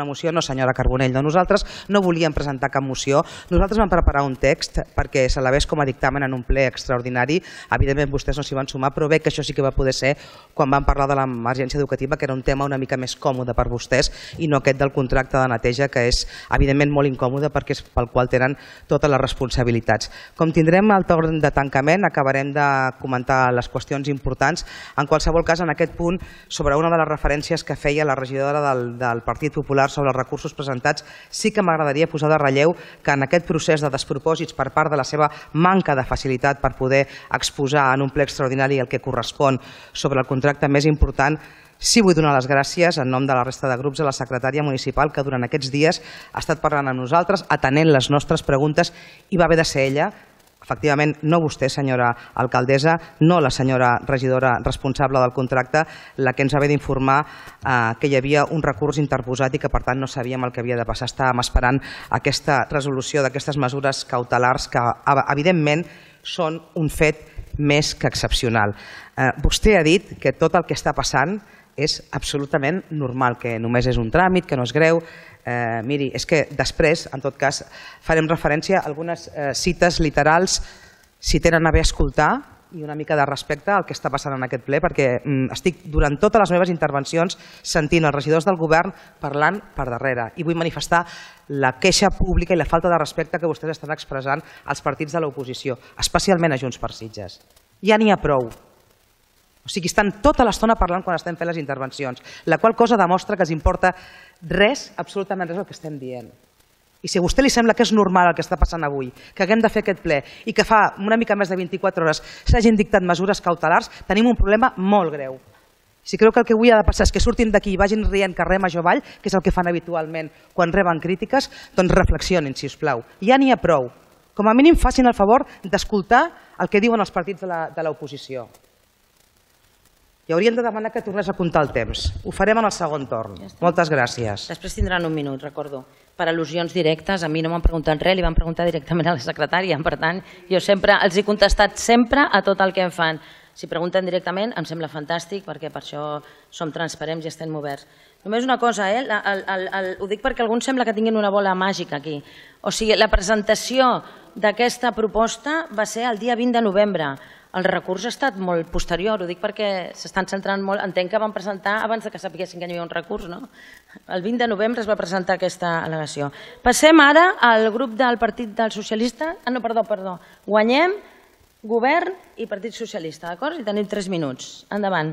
moció. No, senyora Carbonell, no. Nosaltres no volíem presentar cap moció. Nosaltres vam preparar un text perquè s'elevés com a dictamen en un ple extraordinari. Evidentment vostès no s'hi van sumar, però bé que això sí que va poder ser quan vam parlar de l'emergència educativa, que era un tema una mica més còmode per vostès i no aquest del contracte de neteja, que és evidentment molt incòmode perquè és pel qual tenen totes les responsabilitats. Com tindrem el torn de tancament, acabarem de comentar les qüestions importants. En qualsevol cas, en aquest punt, sobre una de les referències que feia la regidora del, del Partit Popular sobre els recursos presentats, sí que m'agradaria posar de relleu que en aquest procés de despropòsits per part de la seva manca de facilitat per poder exposar en un ple extraordinari el que correspon sobre el contracte més important, sí vull donar les gràcies en nom de la resta de grups a la secretària municipal que durant aquests dies ha estat parlant amb nosaltres, atenent les nostres preguntes, i va haver de ser ella, efectivament, no vostè, senyora alcaldessa, no la senyora regidora responsable del contracte, la que ens va haver d'informar eh, que hi havia un recurs interposat i que, per tant, no sabíem el que havia de passar. Estàvem esperant aquesta resolució d'aquestes mesures cautelars que, evidentment, són un fet més que excepcional. Eh, vostè ha dit que tot el que està passant és absolutament normal, que només és un tràmit, que no és greu. Eh, miri, és que després, en tot cas, farem referència a algunes eh, cites literals, si tenen a bé escoltar, i una mica de respecte al que està passant en aquest ple, perquè mm, estic durant totes les meves intervencions sentint els regidors del govern parlant per darrere, i vull manifestar la queixa pública i la falta de respecte que vostès estan expressant als partits de l'oposició, especialment a Junts per Sitges. Ja n'hi ha prou. O sigui, estan tota l'estona parlant quan estem fent les intervencions, la qual cosa demostra que els importa res, absolutament res, el que estem dient. I si a vostè li sembla que és normal el que està passant avui, que haguem de fer aquest ple i que fa una mica més de vint-i-quatre hores s'hagin dictat mesures cautelars, tenim un problema molt greu. Si creu que el que avui ha de passar és que surtin d'aquí i vagin rient carrer major avall, que és el que fan habitualment quan reben crítiques, doncs reflexionin, si us plau. Ja n'hi ha prou. Com a mínim facin el favor d'escoltar el que diuen els partits de l'oposició. I hauríem de demanar que tornés a comptar el temps. Ho farem en el segon torn. Moltes gràcies. Després tindran un minut, recordo. Per al·lusions directes, a mi no m'han preguntat res, li van preguntar directament a la secretària. Per tant, jo sempre els he contestat sempre a tot el que em fan. Si pregunten directament, em sembla fantàstic, perquè per això som transparents i estem oberts. Només una cosa, eh? el, el, el, ho dic perquè alguns sembla que tinguin una bola màgica aquí. O sigui, la presentació d'aquesta proposta va ser el dia vint de novembre. El recurs ha estat molt posterior, ho dic perquè s'estan centrant molt, entenc que van presentar abans que sapiguessin que hi havia un recurs, no? El vint de novembre es va presentar aquesta al·legació. Passem ara al grup del Partit del Socialista, ah no, perdó, perdó, Guanyem, Govern i Partit Socialista, d'acord? I tenim tres minuts. Endavant.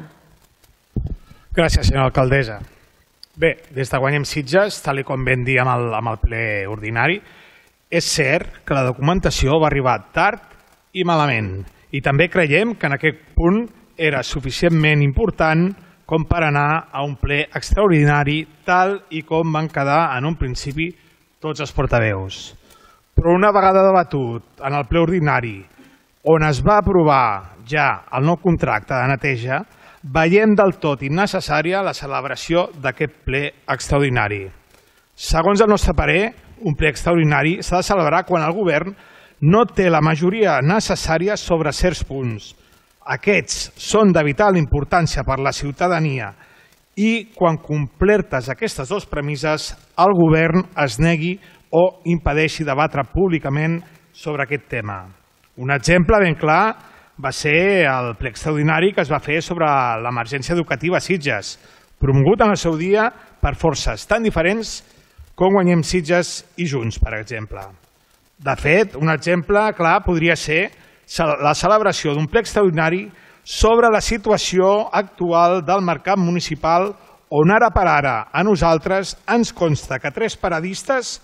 Gràcies, senyora alcaldessa. Bé, des de Guanyem Sitges, tal com vam dir amb el, amb el ple ordinari, és cert que la documentació va arribar tard i malament. I també creiem que en aquest punt era suficientment important com per anar a un ple extraordinari tal i com van quedar en un principi tots els portaveus. Però una vegada debatut en el ple ordinari, on es va aprovar ja el nou contracte de neteja, veiem del tot innecessària la celebració d'aquest ple extraordinari. Segons el nostre parer, un ple extraordinari s'ha de celebrar quan el govern no té la majoria necessària sobre certs punts. Aquests són de vital importància per la ciutadania i quan complertes aquestes dues premisses, el govern es negui o impedeixi debatre públicament sobre aquest tema. Un exemple ben clar va ser el ple extraordinari que es va fer sobre l'emergència educativa a Sitges, promogut en el seu dia per forces tan diferents com Guanyem Sitges i Junts, per exemple. De fet, un exemple clar podria ser la celebració d'un ple extraordinari sobre la situació actual del mercat municipal on ara per ara a nosaltres ens consta que tres paradistes,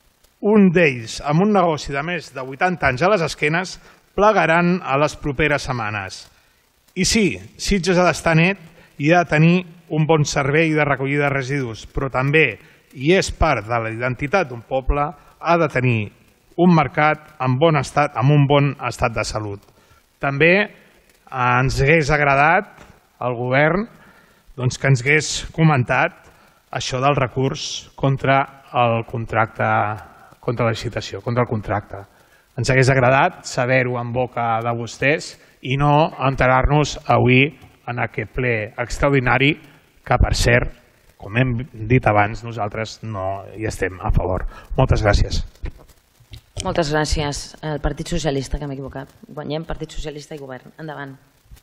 un d'ells amb un negoci de més de vuitanta anys a les esquenes, plegaran a les properes setmanes. I sí, Sitges ha d'estar net i ha de tenir un bon servei de recollida de residus, però també, i és part de la identitat d'un poble, ha de tenir un mercat en bon estat, amb un bon estat de salut. També ens hagués agradat al govern doncs, que ens hagués comentat això del recurs contra el contracte, contra la licitació, contra el contracte. Ens hagués agradat saber-ho en boca de vostès i no enterar-nos avui en aquest ple extraordinari que, per cert, com hem dit abans, nosaltres no hi estem a favor. Moltes gràcies. Moltes gràcies. El Partit Socialista, que m'he equivocat. Guanyem Partit Socialista i Govern. Endavant.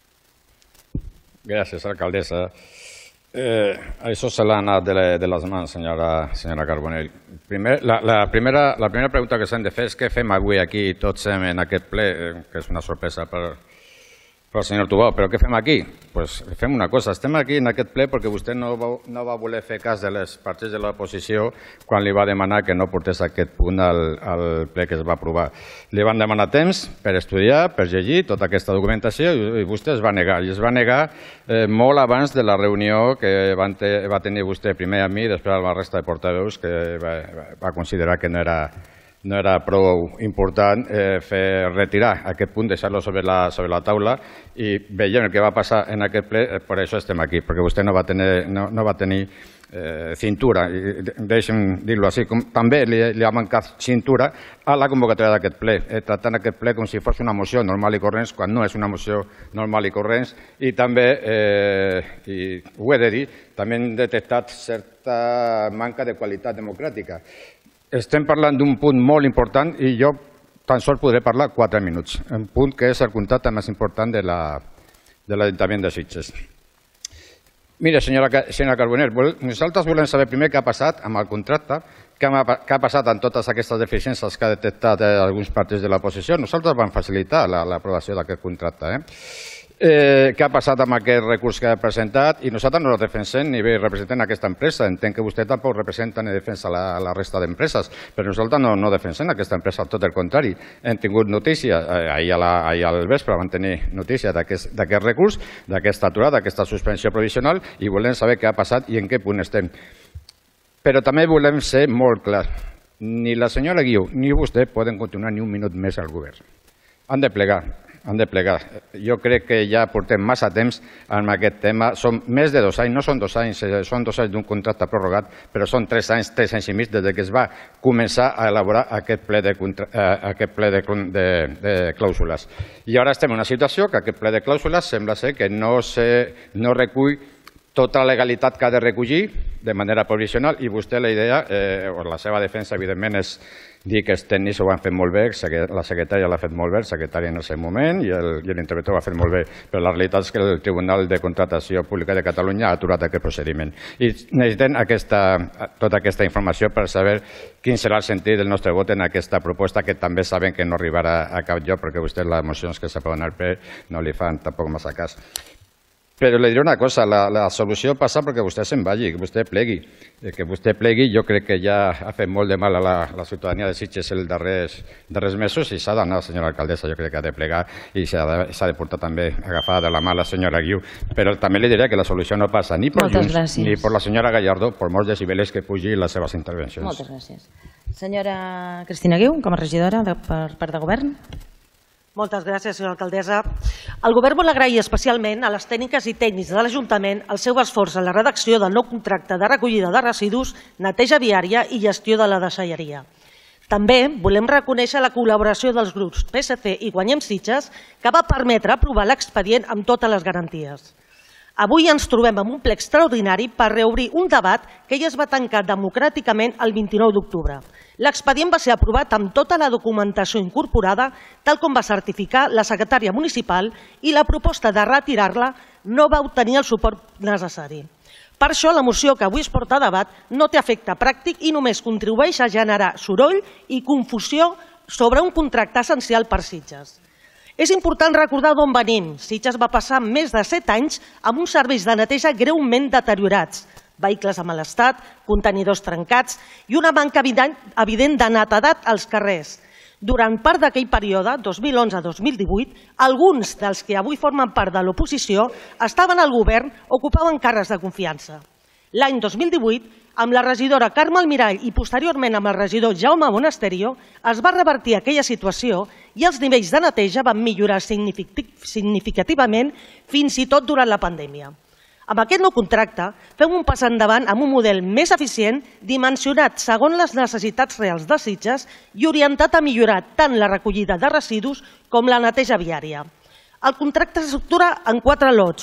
Gràcies, alcaldessa. Eh, això se l'ha anat de, de les mans, senyora, senyora Carbonell. Primer, la, la, primera, la primera pregunta que s'han de fer és què fem avui aquí tots en aquest ple, que és una sorpresa per, per el senyor Tubau, però què fem aquí? Pues fem una cosa, estem aquí en aquest ple perquè vostè no va, no va voler fer cas de les partits de l'oposició quan li va demanar que no portés aquest punt al, al ple que es va aprovar. Li van demanar temps per estudiar, per llegir tota aquesta documentació i vostè es va negar. I es va negar eh, molt abans de la reunió que van te, va tenir vostè primer a mi i després a la resta de portaveus que va, va considerar que no era no era prou important eh, fer retirar aquest punt, deixar-lo sobre la, sobre la taula i veiem el que va passar en aquest ple, eh, per això estem aquí, perquè vostè no va tenir, no, no va tenir eh, cintura, i deixem dir-ho així, com, també li, li ha mancat cintura a la convocatòria d'aquest ple, eh, tractant aquest ple com si fos una moció normal i corrents, quan no és una moció normal i corrents, i també, eh, i ho he de dir, també hem detectat certa manca de qualitat democràtica. Estem parlant d'un punt molt important i jo tan sols podré parlar quatre minuts. Un punt que és el contracte més important de l'Ajuntament de Sitges. Mira, senyora, senyora Carbonell, nosaltres volem saber primer què ha passat amb el contracte, què ha, què ha passat amb totes aquestes deficiències que ha detectat eh, alguns partits de l'oposició. Nosaltres vam facilitar l'aprovació d'aquest contracte. Eh? Eh, què ha passat amb aquest recurs que ha presentat i nosaltres no el defensem ni bé representem aquesta empresa, entenc que vostè tampoc representa ni defensa la, la resta d'empreses, però nosaltres no, no defensem aquesta empresa, tot el contrari, hem tingut notícia, eh, ahir, a la, ahir al vespre van tenir notícia d'aquest recurs, d'aquesta aturada, d'aquesta suspensió provisional i volem saber què ha passat i en què punt estem. Però també volem ser molt clars, ni la senyora Guiu ni vostè poden continuar ni un minut més al govern, han de plegar. Han de plegar. Jo crec que ja portem massa temps amb aquest tema. Són més de dos anys, no són dos anys, són dos anys d'un contracte prorrogat, però són tres anys, tres anys i mig des que es va començar a elaborar aquest ple de, aquest ple de, de, de clàusules. I ara estem en una situació que aquest ple de clàusules sembla ser que no, se, no recull tota la legalitat que ha de recollir de manera provisional i vostè la idea, eh, o la seva defensa evidentment és dir que els tècnics ho han fet molt bé, la secretària l'ha fet molt bé, el secretari en el seu moment i l'interventor ho ha fet molt bé, però la realitat és que el Tribunal de Contractació Pública de Catalunya ha aturat aquest procediment. I necessitem aquesta, tota aquesta informació per saber quin serà el sentit del nostre vot en aquesta proposta que també sabem que no arribarà a cap lloc perquè vostès les mocions que s'aproven al ple no li fan tampoc massa cas. Però li diré una cosa, la, la solució passa perquè vostè se'n vagi, que vostè plegui. Que vostè plegui jo crec que ja ha fet molt de mal a la, la ciutadania de Sitges els darrers, darrers mesos i s'ha d'anar, senyora alcaldessa, jo crec que ha de plegar i s'ha de, de portar també agafada de la mà la senyora Guiu. Però també li diré que la solució no passa ni per Moltes Junts gràcies. Ni per la senyora Gallardo, per molts decibeles que pugi les seves intervencions. Moltes gràcies. Senyora Cristina Guiu, com a regidora de, per part de govern. Moltes gràcies, senyora alcaldessa. El govern vol agrair especialment a les tècniques i tècnics de l'Ajuntament el seu esforç en la redacció del nou contracte de recollida de residus, neteja viària i gestió de la deixalleria. També volem reconèixer la col·laboració dels grups P S C i Guanyem Sitges, que va permetre aprovar l'expedient amb totes les garanties. Avui ens trobem en un ple extraordinari per reobrir un debat que ja es va tancar democràticament el vint-i-nou d'octubre. L'expedient va ser aprovat amb tota la documentació incorporada, tal com va certificar la secretària municipal, i la proposta de retirar-la no va obtenir el suport necessari. Per això, la moció que avui es porta a debat no té efecte pràctic i només contribueix a generar soroll i confusió sobre un contracte essencial per Sitges. És important recordar d'on venim. Sitges va passar més de set anys amb uns serveis de neteja greument deteriorats, vehicles en mal estat, contenidors trencats i una manca evident de netedat als carrers. Durant part d'aquell període, dos mil onze a dos mil divuit, alguns dels que avui formen part de l'oposició estaven al govern o ocupaven càrrecs de confiança. L'any dos mil divuit, amb la regidora Carme Almirall i posteriorment amb el regidor Jaume Monasterio, es va revertir aquella situació i els nivells de neteja van millorar significativament fins i tot durant la pandèmia. Amb aquest nou contracte fem un pas endavant amb un model més eficient, dimensionat segons les necessitats reals de Sitges i orientat a millorar tant la recollida de residus com la neteja viària. El contracte s'estructura en quatre lots.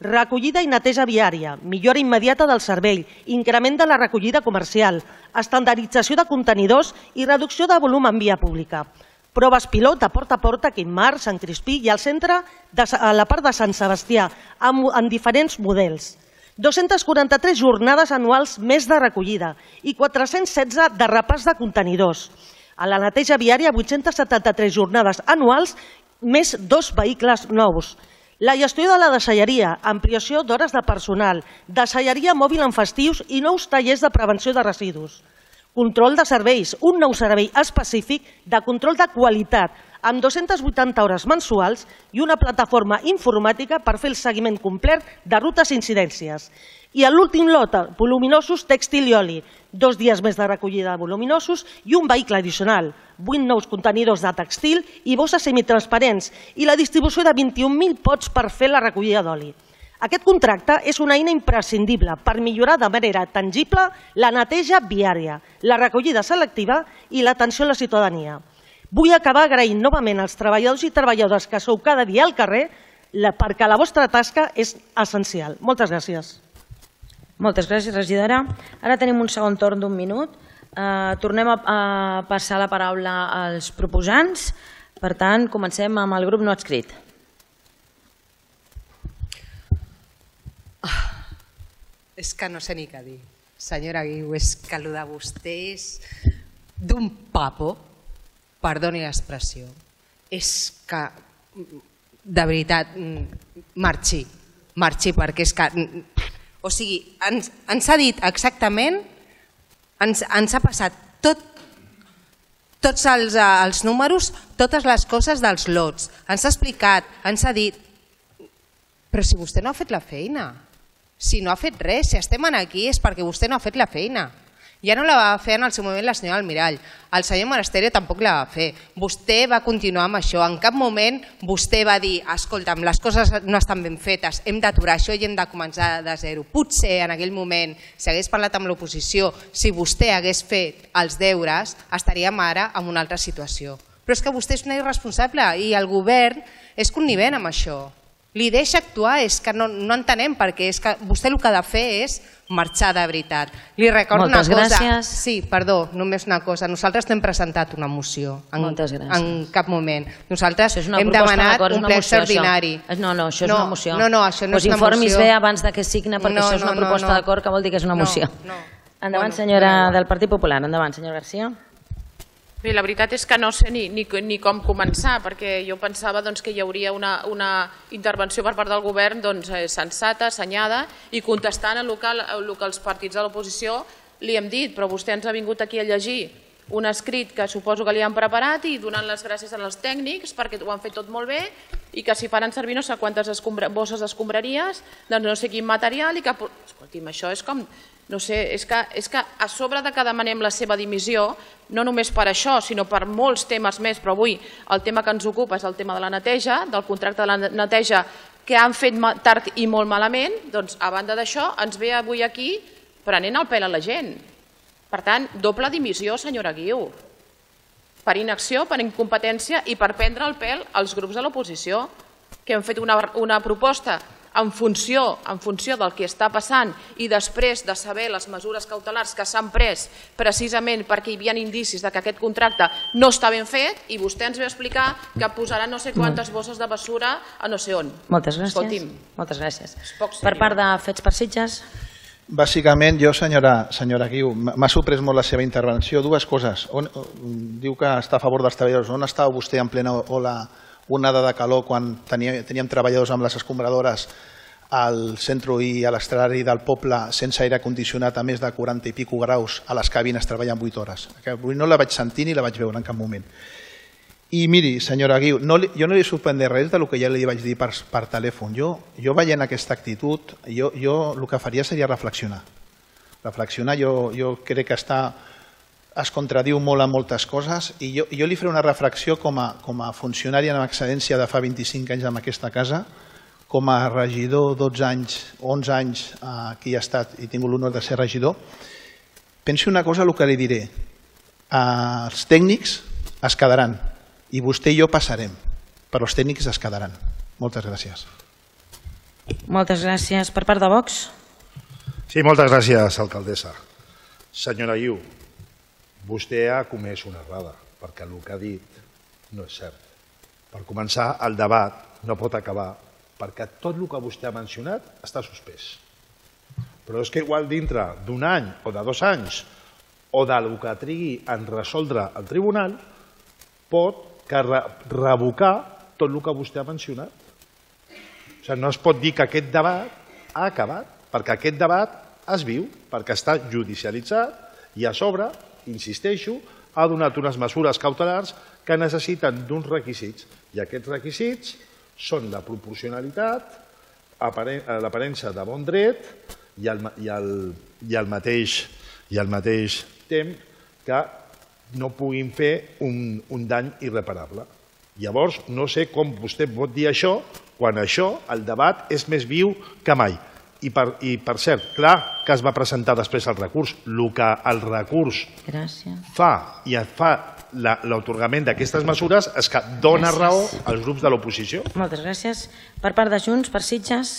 recollida i neteja viària, millora immediata del servei, increment de la recollida comercial, estandardització de contenidors i reducció de volum en via pública. Proves pilot de porta a porta a Quimar, Sant Crispí i al centre a la part de Sant Sebastià, en diferents models. dos-centes quaranta-tres jornades anuals més de recollida i quatre-cents setze de repàs de contenidors. A la neteja viària, vuit-centes setanta-tres jornades anuals més dos vehicles nous. La gestió de la deixalleria, ampliació d'hores de personal, deixalleria mòbil en festius i nous tallers de prevenció de residus. Control de serveis, un nou servei específic de control de qualitat, amb dues-centes vuitanta hores mensuals i una plataforma informàtica per fer el seguiment complet de rutes i incidències. I l'últim lot, voluminosos, tèxtil i oli, dos dies més de recollida de voluminosos i un vehicle addicional, vuit nous contenidors de tèxtil i bosses semitransparents i la distribució de vint-i-un mil pots per fer la recollida d'oli. Aquest contracte és una eina imprescindible per millorar de manera tangible la neteja viària, la recollida selectiva i l'atenció a la ciutadania. Vull acabar agraint novament als treballadors i treballadores que sou cada dia al carrer perquè la vostra tasca és essencial. Moltes gràcies. Moltes gràcies, regidora. Ara tenim un segon torn d'un minut. Tornem a passar la paraula als proposants. Per tant, comencem amb el grup no adscrit. És que no sé ni què dir. Senyora Guiu, és que el de vostè és d'un papo, perdoni l'expressió, és que, de veritat, marxi, marxi, perquè és que... O sigui, ens, ens ha dit exactament, ens, ens ha passat tot, tots els, els números, totes les coses dels lots, ens ha explicat, ens ha dit... Però si vostè no ha fet la feina, si no ha fet res, si estem aquí és perquè vostè no ha fet la feina. Ja no la va fer en el seu moment la senyora Almirall, el senyor Monasterio tampoc la va fer. Vostè va continuar amb això, en cap moment vostè va dir, escolta'm, les coses no estan ben fetes, hem d'aturar això i hem de començar de zero. Potser en aquell moment, si hagués parlat amb l'oposició, si vostè hagués fet els deures, estaríem ara en una altra situació. Però és que vostè és una irresponsable i el govern és connivent amb això. Li deixa actuar, és que no, no entenem, perquè és que vostè el que ha de fer és marxar de veritat. Li recordo Moltes una cosa. gràcies. Sí, perdó, només una cosa. Nosaltres no hem presentat una moció. En, Moltes gràcies. En cap moment. Nosaltres Això és una hem proposta, demanat d'acord, és un una ple moció, extraordinari. això. No, no, això és No, una moció. no, no, això no Pues és una informis moció. bé abans de que signa, perquè No, això és una no, no, proposta no. d'acord que vol dir que és una No, moció. no. Endavant, Bueno, senyora bueno. del Partit Popular. Endavant, senyor García. Bé, la veritat és que no sé ni, ni, ni com començar, perquè jo pensava doncs, que hi hauria una, una intervenció per part del govern doncs, eh, sensata, assenyada i contestant el que, el que els partits de l'oposició li hem dit, però vostè ens ha vingut aquí a llegir un escrit que suposo que li han preparat i donant les gràcies als tècnics perquè ho han fet tot molt bé i que si faran servir no sé quantes escombra, bosses d'escombraries, doncs no sé quin material i que... Escolti'm, això és com... No sé, és que, és que a sobre de que demanem la seva dimissió, no només per això, sinó per molts temes més, però avui el tema que ens ocupa és el tema de la neteja, del contracte de la neteja que han fet tard i molt malament, doncs a banda d'això ens ve avui aquí prenent el pèl a la gent. Per tant, doble dimissió, senyora Guiu, per inacció, per incompetència i per prendre el pèl als grups de l'oposició, que han fet una, una proposta en funció, en funció del que està passant i després de saber les mesures cautelars que s'han pres precisament perquè hi havia indicis de que aquest contracte no està ben fet i vostè ens ve a explicar que posarà no sé quantes bosses de basura a no sé on. Moltes gràcies. Escolti'm. Moltes gràcies. poc Per part de Fets per Sitges. Bàsicament, jo, senyora, senyora Guiu, m'ha sorprès molt la seva intervenció. Dues coses. On, diu que està a favor dels treballadors. On estava vostè en plena ola onada de calor quan tenia, teníem treballadors amb les escombradores al centre i a l'estrari del poble sense aire condicionat a més de quaranta i pico graus a les cabines treballant vuit hores? Avui no la vaig sentir ni la vaig veure en cap moment. I miri, senyora Guiu, no li, jo no li sorprendré res del que ja li vaig dir per, per telèfon. Jo, jo veient aquesta actitud, jo, jo el que faria seria reflexionar. Reflexionar, jo, jo crec que està... es contradiu molt en moltes coses i jo, jo li faré una reflexió com a, com a funcionari en excedència de fa vint-i-cinc anys en aquesta casa, com a regidor, dotze anys, onze anys que hi he estat i he tingut l'honor de ser regidor. Pensi una cosa, el que li diré. Els tècnics es quedaran i vostè i jo passarem, però els tècnics es quedaran. Moltes gràcies. Moltes gràcies. Per part de Vox? Sí, moltes gràcies, alcaldessa. Senyora Iu, vostè ha comès una errada, perquè el que ha dit no és cert. Per començar, el debat no pot acabar, perquè tot el que vostè ha mencionat està suspès. Però és que igual dintre d'un any o de dos anys o del que trigui en resoldre el tribunal pot revocar tot el que vostè ha mencionat. O sigui, no es pot dir que aquest debat ha acabat, perquè aquest debat es viu, perquè està judicialitzat i a sobre, insisteixo, ha donat unes mesures cautelars que necessiten d'uns requisits. I aquests requisits són la proporcionalitat, l'aparença de bon dret i el, i el, i el, mateix, i el mateix temps que no puguin fer un, un dany irreparable. Llavors, no sé com vostè pot dir això quan això, el debat, és més viu que mai. I per, i per cert, clar que es va presentar després el recurs. El que el recurs Gràcies. fa i fa l'atorgament d'aquestes mesures és que dona Gràcies. raó als grups de l'oposició. Moltes gràcies. Per part de Junts, per Sitges?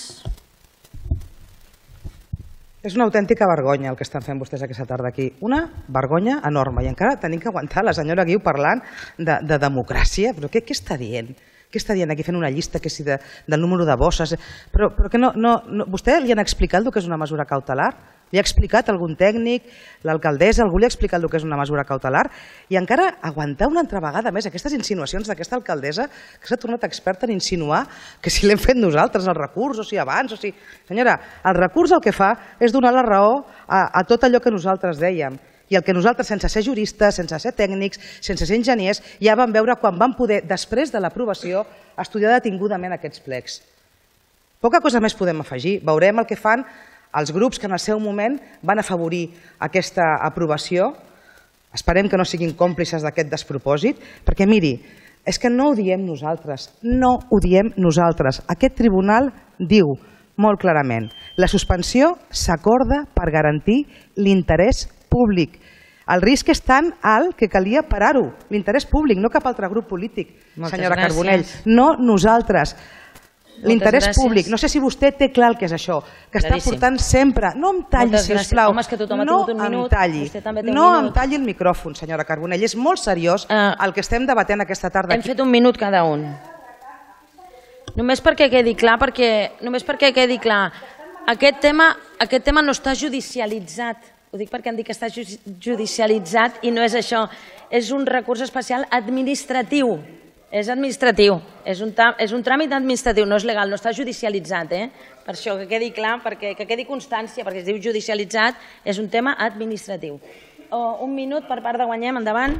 És una autèntica vergonya el que estan fent vostès aquesta tarda aquí. Una vergonya enorme. I encara tenim que aguantar la senyora Guiu parlant de, de democràcia. Però què, què està dient? Què està dient aquí fent una llista que si de, del número de bosses? Però, però que no, no, no, vostè li han explicat el que és una mesura cautelar? Li ha explicat algun tècnic, l'alcaldessa, algú li ha explicat el que és una mesura cautelar? I encara aguantar una altra vegada més aquestes insinuacions d'aquesta alcaldessa que s'ha tornat experta en insinuar que si l'hem fet nosaltres, el recurs, o si abans, o si... Senyora, el recurs el que fa és donar la raó a, a tot allò que nosaltres dèiem. I el que nosaltres, sense ser juristes, sense ser tècnics, sense ser enginyers, ja vam veure quan vam poder, després de l'aprovació, estudiar detingudament aquests plecs. Poca cosa més podem afegir. Veurem el que fan els grups que en el seu moment van afavorir aquesta aprovació. Esperem que no siguin còmplices d'aquest despropòsit, perquè miri, és que no ho diem nosaltres, no ho diem nosaltres. Aquest tribunal diu molt clarament, la suspensió s'acorda per garantir l'interès públic. El risc és tan alt que calia parar-ho. L'interès públic, no cap altre grup polític, Moltes senyora gràcies. Carbonell. No nosaltres. L'interès gràcies. públic. No sé si vostè té clar el que és això, que està Claríssim. portant sempre... No em talli, Moltes gràcies. sisplau. Home, és que tothom ha no tingut un minut. em talli. Vostè també té un no minut. em talli el micròfon, senyora Carbonell. És molt seriós Ah. el que estem debatent aquesta tarda Hem aquí. fet un minut cada un. Només perquè quedi clar, perquè, només perquè quedi clar, aquest tema, aquest tema no està judicialitzat. Ho dic perquè em dic que està ju- judicialitzat i no és això. És un recurs especial administratiu. És administratiu. És un, ta- és un tràmit administratiu, no és legal, no està judicialitzat. Eh? Per això, que quedi clar, perquè, que quedi constància, perquè es diu judicialitzat, és un tema administratiu. Oh, un minut per part de Guanyem, endavant.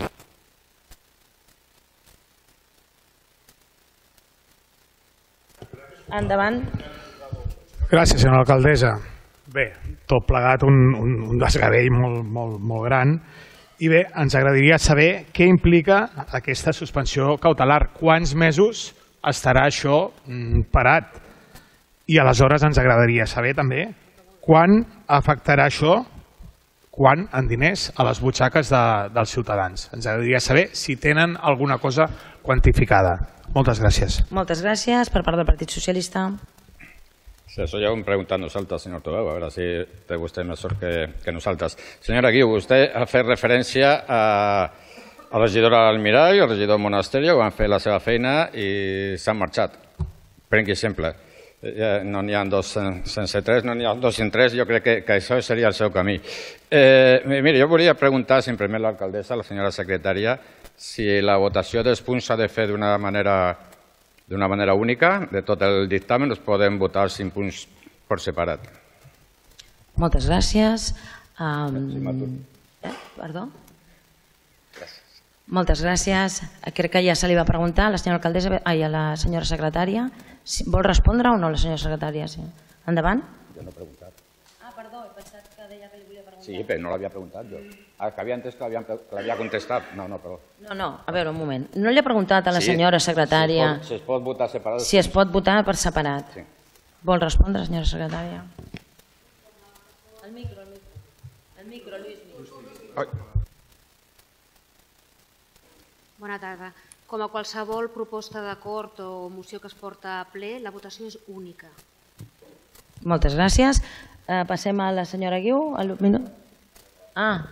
Endavant. Gràcies, senyora alcaldessa. Bé, tot plegat un, un, un desgavell molt, molt, molt gran. I bé, ens agradaria saber què implica aquesta suspensió cautelar. Quants mesos estarà això mm, parat? I aleshores ens agradaria saber també quan afectarà això, quan en diners, a les butxaques de, dels ciutadans. Ens agradaria saber si tenen alguna cosa quantificada. Moltes gràcies. Moltes gràcies per part del Partit Socialista. Sí, això ja ho hem preguntat nosaltres, senyor Tobeu, a veure si té vostè més sort que, que nosaltres. Senyora Guiu, vostè ha fet referència a, a la regidora Almirall i al regidor Monasterio, que van fer la seva feina i s'han marxat. Prenc exemple. Ja no n'hi ha dos sense tres, no n'hi ha dos en tres, jo crec que, que això seria el seu camí. Eh, mire, jo volia preguntar, si em permet l'alcaldessa, la senyora secretària, si la votació dels punts s'ha de fer d'una manera d'una manera única, de tot el dictamen, es poden votar cinc punts per separat. Moltes gràcies. Um, eh, perdó? Moltes gràcies. Crec que ja se li va preguntar a la senyora alcaldessa, ai, a la senyora secretària. Si vol respondre o no la senyora secretària? Sí. Endavant. Jo no he preguntat. Ah, perdó, he pensat que deia que li volia preguntar. Sí, però no l'havia preguntat jo. Ah, que havia entès que l'havia contestat. No, no, perdó. No, no, a veure, un moment. No li he preguntat a la Sí, senyora secretària Si es pot, si es pot votar separat. si es pot votar per separat. Sí. Vol respondre, senyora secretària? El micro, el micro. El micro, Lluís. Ai. Bona tarda. Com a qualsevol proposta d'acord o moció que es porta a ple, la votació és única. Moltes gràcies. Passem a la senyora Guiu. Ah.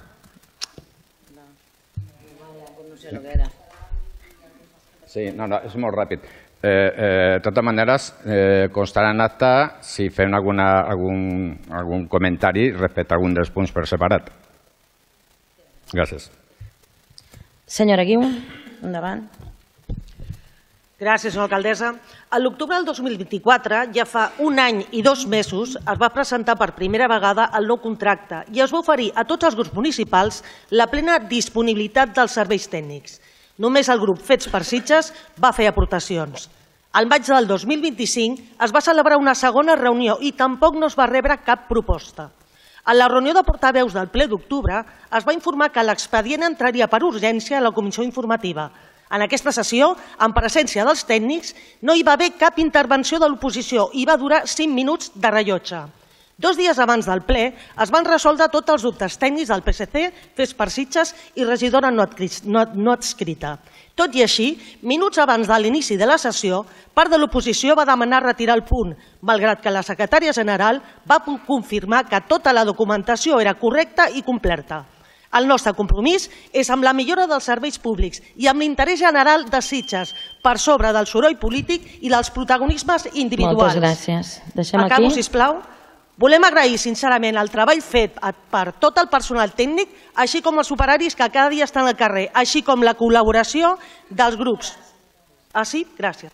No sé el que era. Sí, no, no, és molt ràpid. De totes maneres, constarà en acta si fem algun comentari respecte a algun dels punts per separat. Gràcies. Senyora Guiu, endavant. Gràcies, senyora alcaldessa. A l'octubre del dos mil vint-i-quatre, ja fa un any i dos mesos, es va presentar per primera vegada el nou contracte i es va oferir a tots els grups municipals la plena disponibilitat dels serveis tècnics. Només el grup Fets per Sitges va fer aportacions. Al maig del dos mil vint-i-cinc es va celebrar una segona reunió i tampoc no es va rebre cap proposta. A la reunió de portaveus del ple d'octubre es va informar que l'expedient entraria per urgència a la comissió informativa. En aquesta sessió, en presència dels tècnics, no hi va haver cap intervenció de l'oposició i va durar cinc minuts de rellotge. Dos dies abans del ple es van resoldre tots els dubtes tècnics del P S C, Fets per Sitges i regidora no adscrita. Tot i així, minuts abans de l'inici de la sessió, part de l'oposició va demanar retirar el punt, malgrat que la secretària general va confirmar que tota la documentació era correcta i completa. El nostre compromís és amb la millora dels serveis públics i amb l'interès general de Sitges per sobre del soroll polític i dels protagonismes individuals. Moltes gràcies. Deixem aquí. Acabo, sisplau. Volem agrair sincerament el treball fet per tot el personal tècnic, així com els operaris que cada dia estan al carrer, així com la col·laboració dels grups. Així, gràcies.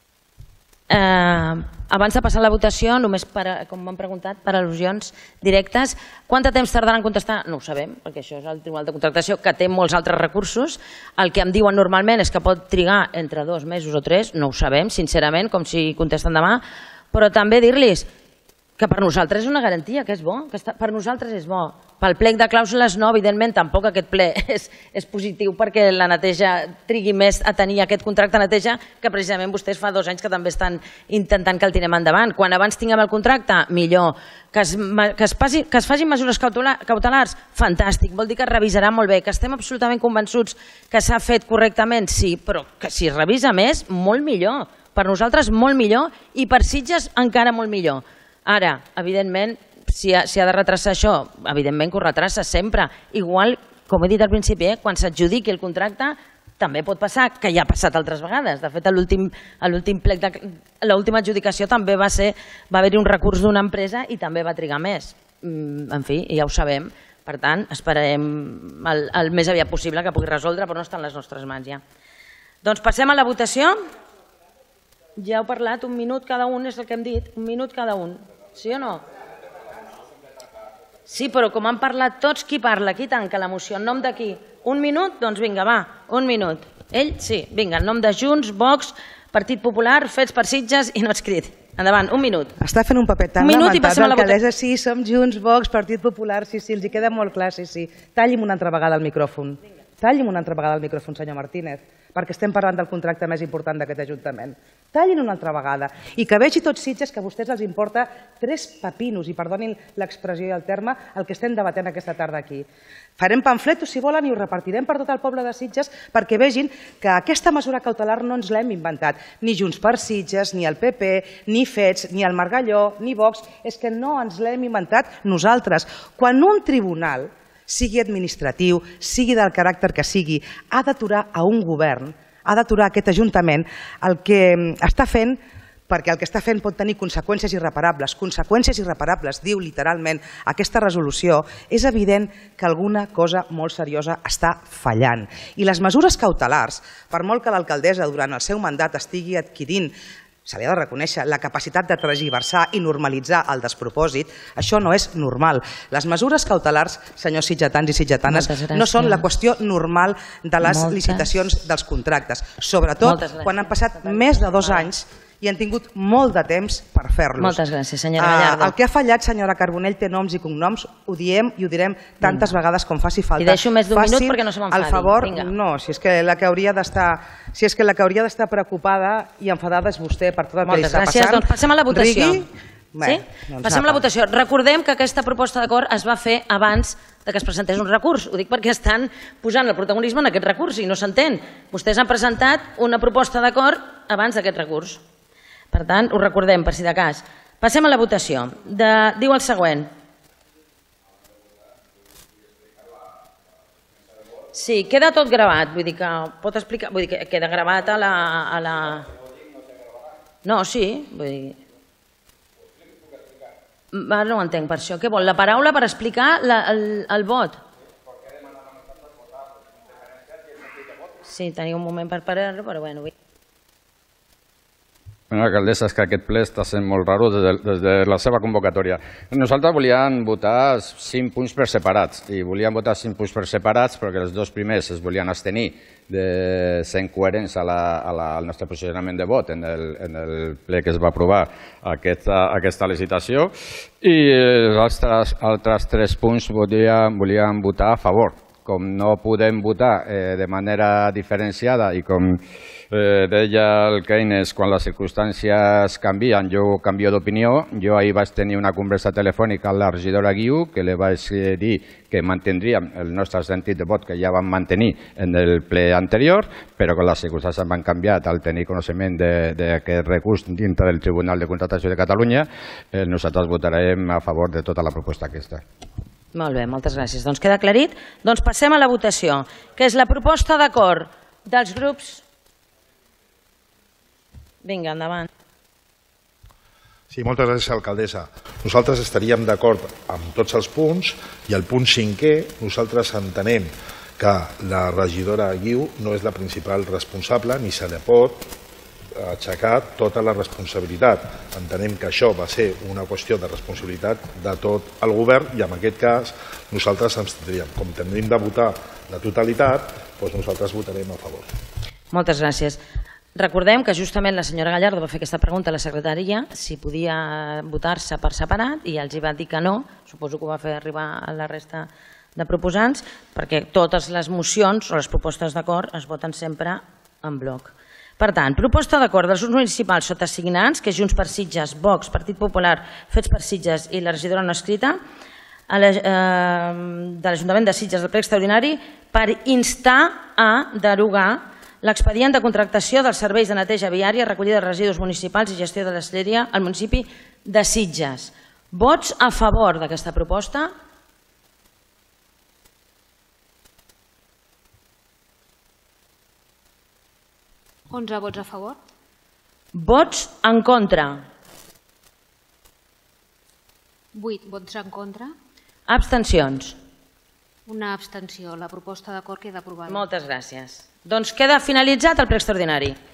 Abans de passar a la votació, només com m'han preguntat, per al·lusions directes, quant de temps tardaran en contestar? No ho sabem, perquè això és el Tribunal de Contractació, que té molts altres recursos. El que em diuen normalment és que pot trigar entre dos mesos o tres, no ho sabem, sincerament, com si contesten demà, però també dir-los que per nosaltres és una garantia, que és bo, que per nosaltres és bo. Pel plec de clàusules no, evidentment, tampoc aquest ple és positiu perquè la neteja trigui més a tenir aquest contracte de neteja que precisament vostès fa dos anys que també estan intentant que el tirem endavant. Quan abans tinguem el contracte, millor. Que es facin mesures cautelars, fantàstic, vol dir que es revisarà molt bé, que estem absolutament convençuts que s'ha fet correctament, sí, però que si es revisa més, molt millor. Per nosaltres molt millor i per Sitges encara molt millor. Ara, evidentment, si ha de retrasar això, evidentment que ho retrasa sempre. Igual, com he dit al principi, quan s'adjudiqui el contracte, també pot passar, que ja ha passat altres vegades. De fet, a l'última adjudicació també va haver-hi un recurs d'una empresa i també va trigar més. En fi, ja ho sabem. Per tant, esperarem el més aviat possible que pugui resoldre, però no està en les nostres mans ja. Doncs passem a la votació. Ja heu parlat, un minut cada un, és el que hem dit, un minut cada un. Sí o no? Sí, però com han parlat tots, qui parla, qui tanca la moció, en nom de qui? Un minut? Doncs vinga, va, un minut. Ell? Sí, vinga, en nom de Junts, Vox, Partit Popular, Fets per Sitges i no adscrit. Endavant, un minut. Està fent un paper tan lamentat, l'alcaldessa, sí, som Junts, Vox, Partit Popular, sí, sí, els hi queda molt clar, sí, sí. Talli'm una altra vegada el micròfon. Talli'm una altra vegada el micròfon, senyor Martínez, perquè estem parlant del contracte més important d'aquest Ajuntament. Tallin una altra vegada. I que vegi tots Sitges que a vostès els importa tres papinos, i perdonin l'expressió i el terme, el que estem debatent aquesta tarda aquí. Farem pamfletos, si volen, i ho repartirem per tot el poble de Sitges perquè vegin que aquesta mesura cautelar no ens l'hem inventat. Ni Junts per Sitges, ni el P P, ni Fets, ni el Margalló, ni Vox. És que no ens l'hem inventat nosaltres. Quan un tribunal, sigui administratiu, sigui del caràcter que sigui, ha d'aturar a un govern, ha d'aturar aquest Ajuntament, el que està fent, perquè el que està fent pot tenir conseqüències irreparables. Conseqüències irreparables, diu literalment aquesta resolució, és evident que alguna cosa molt seriosa està fallant. I les mesures cautelars, per molt que l'alcaldessa durant el seu mandat estigui adquirint, se li ha de reconèixer la capacitat de tergiversar i normalitzar el despropòsit, això no és normal. Les mesures cautelars, senyors sitgetans i sitgetanes, no són la qüestió normal de les licitacions dels contractes, sobretot quan han passat més de dos anys i han tingut molt de temps per fer-los. Moltes gràcies, senyora Gallardo. El que ha fallat, senyora Carbonell, té noms i cognoms, ho diem i ho direm tantes vegades com faci falta. I deixo més d'un minut perquè no se m'enfadi. Al favor, no, si és que la que hauria d'estar si és que la que hauria d'estar preocupada i enfadada és vostè per tot el que li està passant. Moltes gràcies, doncs passem a la votació. Rigui? Sí? Passem a la votació. Recordem que aquesta proposta d'acord es va fer abans de que es presentés un recurs. Ho dic perquè estan posant el protagonisme en aquest recurs i no s'entén. Vostès han presentat una proposta d'acord abans d'aquest recurs. Per tant, ho recordem, per si de cas. Passem a la votació. Diu el següent. Sí, queda tot gravat. Vull dir que pot explicar... Vull dir que queda gravat a la... No, sí. Vull dir... Ara no ho entenc per això. Què vol? La paraula per explicar el vot? Sí, tenia un moment per parar-lo, però bueno... Senyora alcaldessa, és que aquest ple està sent molt raro des de la seva convocatòria. Nosaltres volíem votar cinc punts per separats i volíem votar cinc punts per separats perquè els dos primers es volien abstenir de ser coherents al nostre posicionament de vot en el ple que es va aprovar aquesta licitació i els altres tres punts volíem votar a favor. Com no podem votar de manera diferenciada i com deia el Keynes, quan les circumstàncies canvien, jo canvio d'opinió. Jo ahir vaig tenir una conversa telefònica amb la regidora Guiu, que li vaig dir que mantindríem el nostre sentit de vot que ja vam mantenir en el ple anterior, però que les circumstàncies van canviar al tenir coneixement d'aquest recurs dintre del Tribunal de Contractació de Catalunya. Nosaltres votarem a favor de tota la proposta aquesta. Molt bé, moltes gràcies. Doncs queda aclarit. Doncs passem a la votació, que és la proposta d'acord dels grups... Vinga, endavant. Sí, moltes gràcies, alcaldessa. Nosaltres estaríem d'acord amb tots els punts i el punt cinquè nosaltres entenem que la regidora Guiu no és la principal responsable ni se li pot aixecar tota la responsabilitat. Entenem que això va ser una qüestió de responsabilitat de tot el govern i en aquest cas nosaltres ens tindríem. Com tindríem de votar la totalitat, doncs nosaltres votarem a favor. Moltes gràcies. Recordem que justament la senyora Gallardo va fer aquesta pregunta a la secretaria si podia votar-se per separat i els hi va dir que no, suposo que ho va fer arribar a la resta de proposants, perquè totes les mocions o les propostes d'acord es voten sempre en bloc. Per tant, proposta d'acord dels grups municipals sota signants, que és Junts per Sitges, Vox, Partit Popular, Fets per Sitges i la regidora no escrita, de l'Ajuntament de Sitges del ple extraordinari per instar a derogar l'expedient de contractació dels serveis de neteja viària, recollida de residus municipals i gestió de l'escleria al municipi de Sitges. Vots a favor d'aquesta proposta? onze vots a favor. Vots en contra? vuit vots en contra. Abstencions? Una abstenció. La proposta d'acord queda aprovada. Moltes gràcies. Doncs queda finalitzat el ple extraordinari.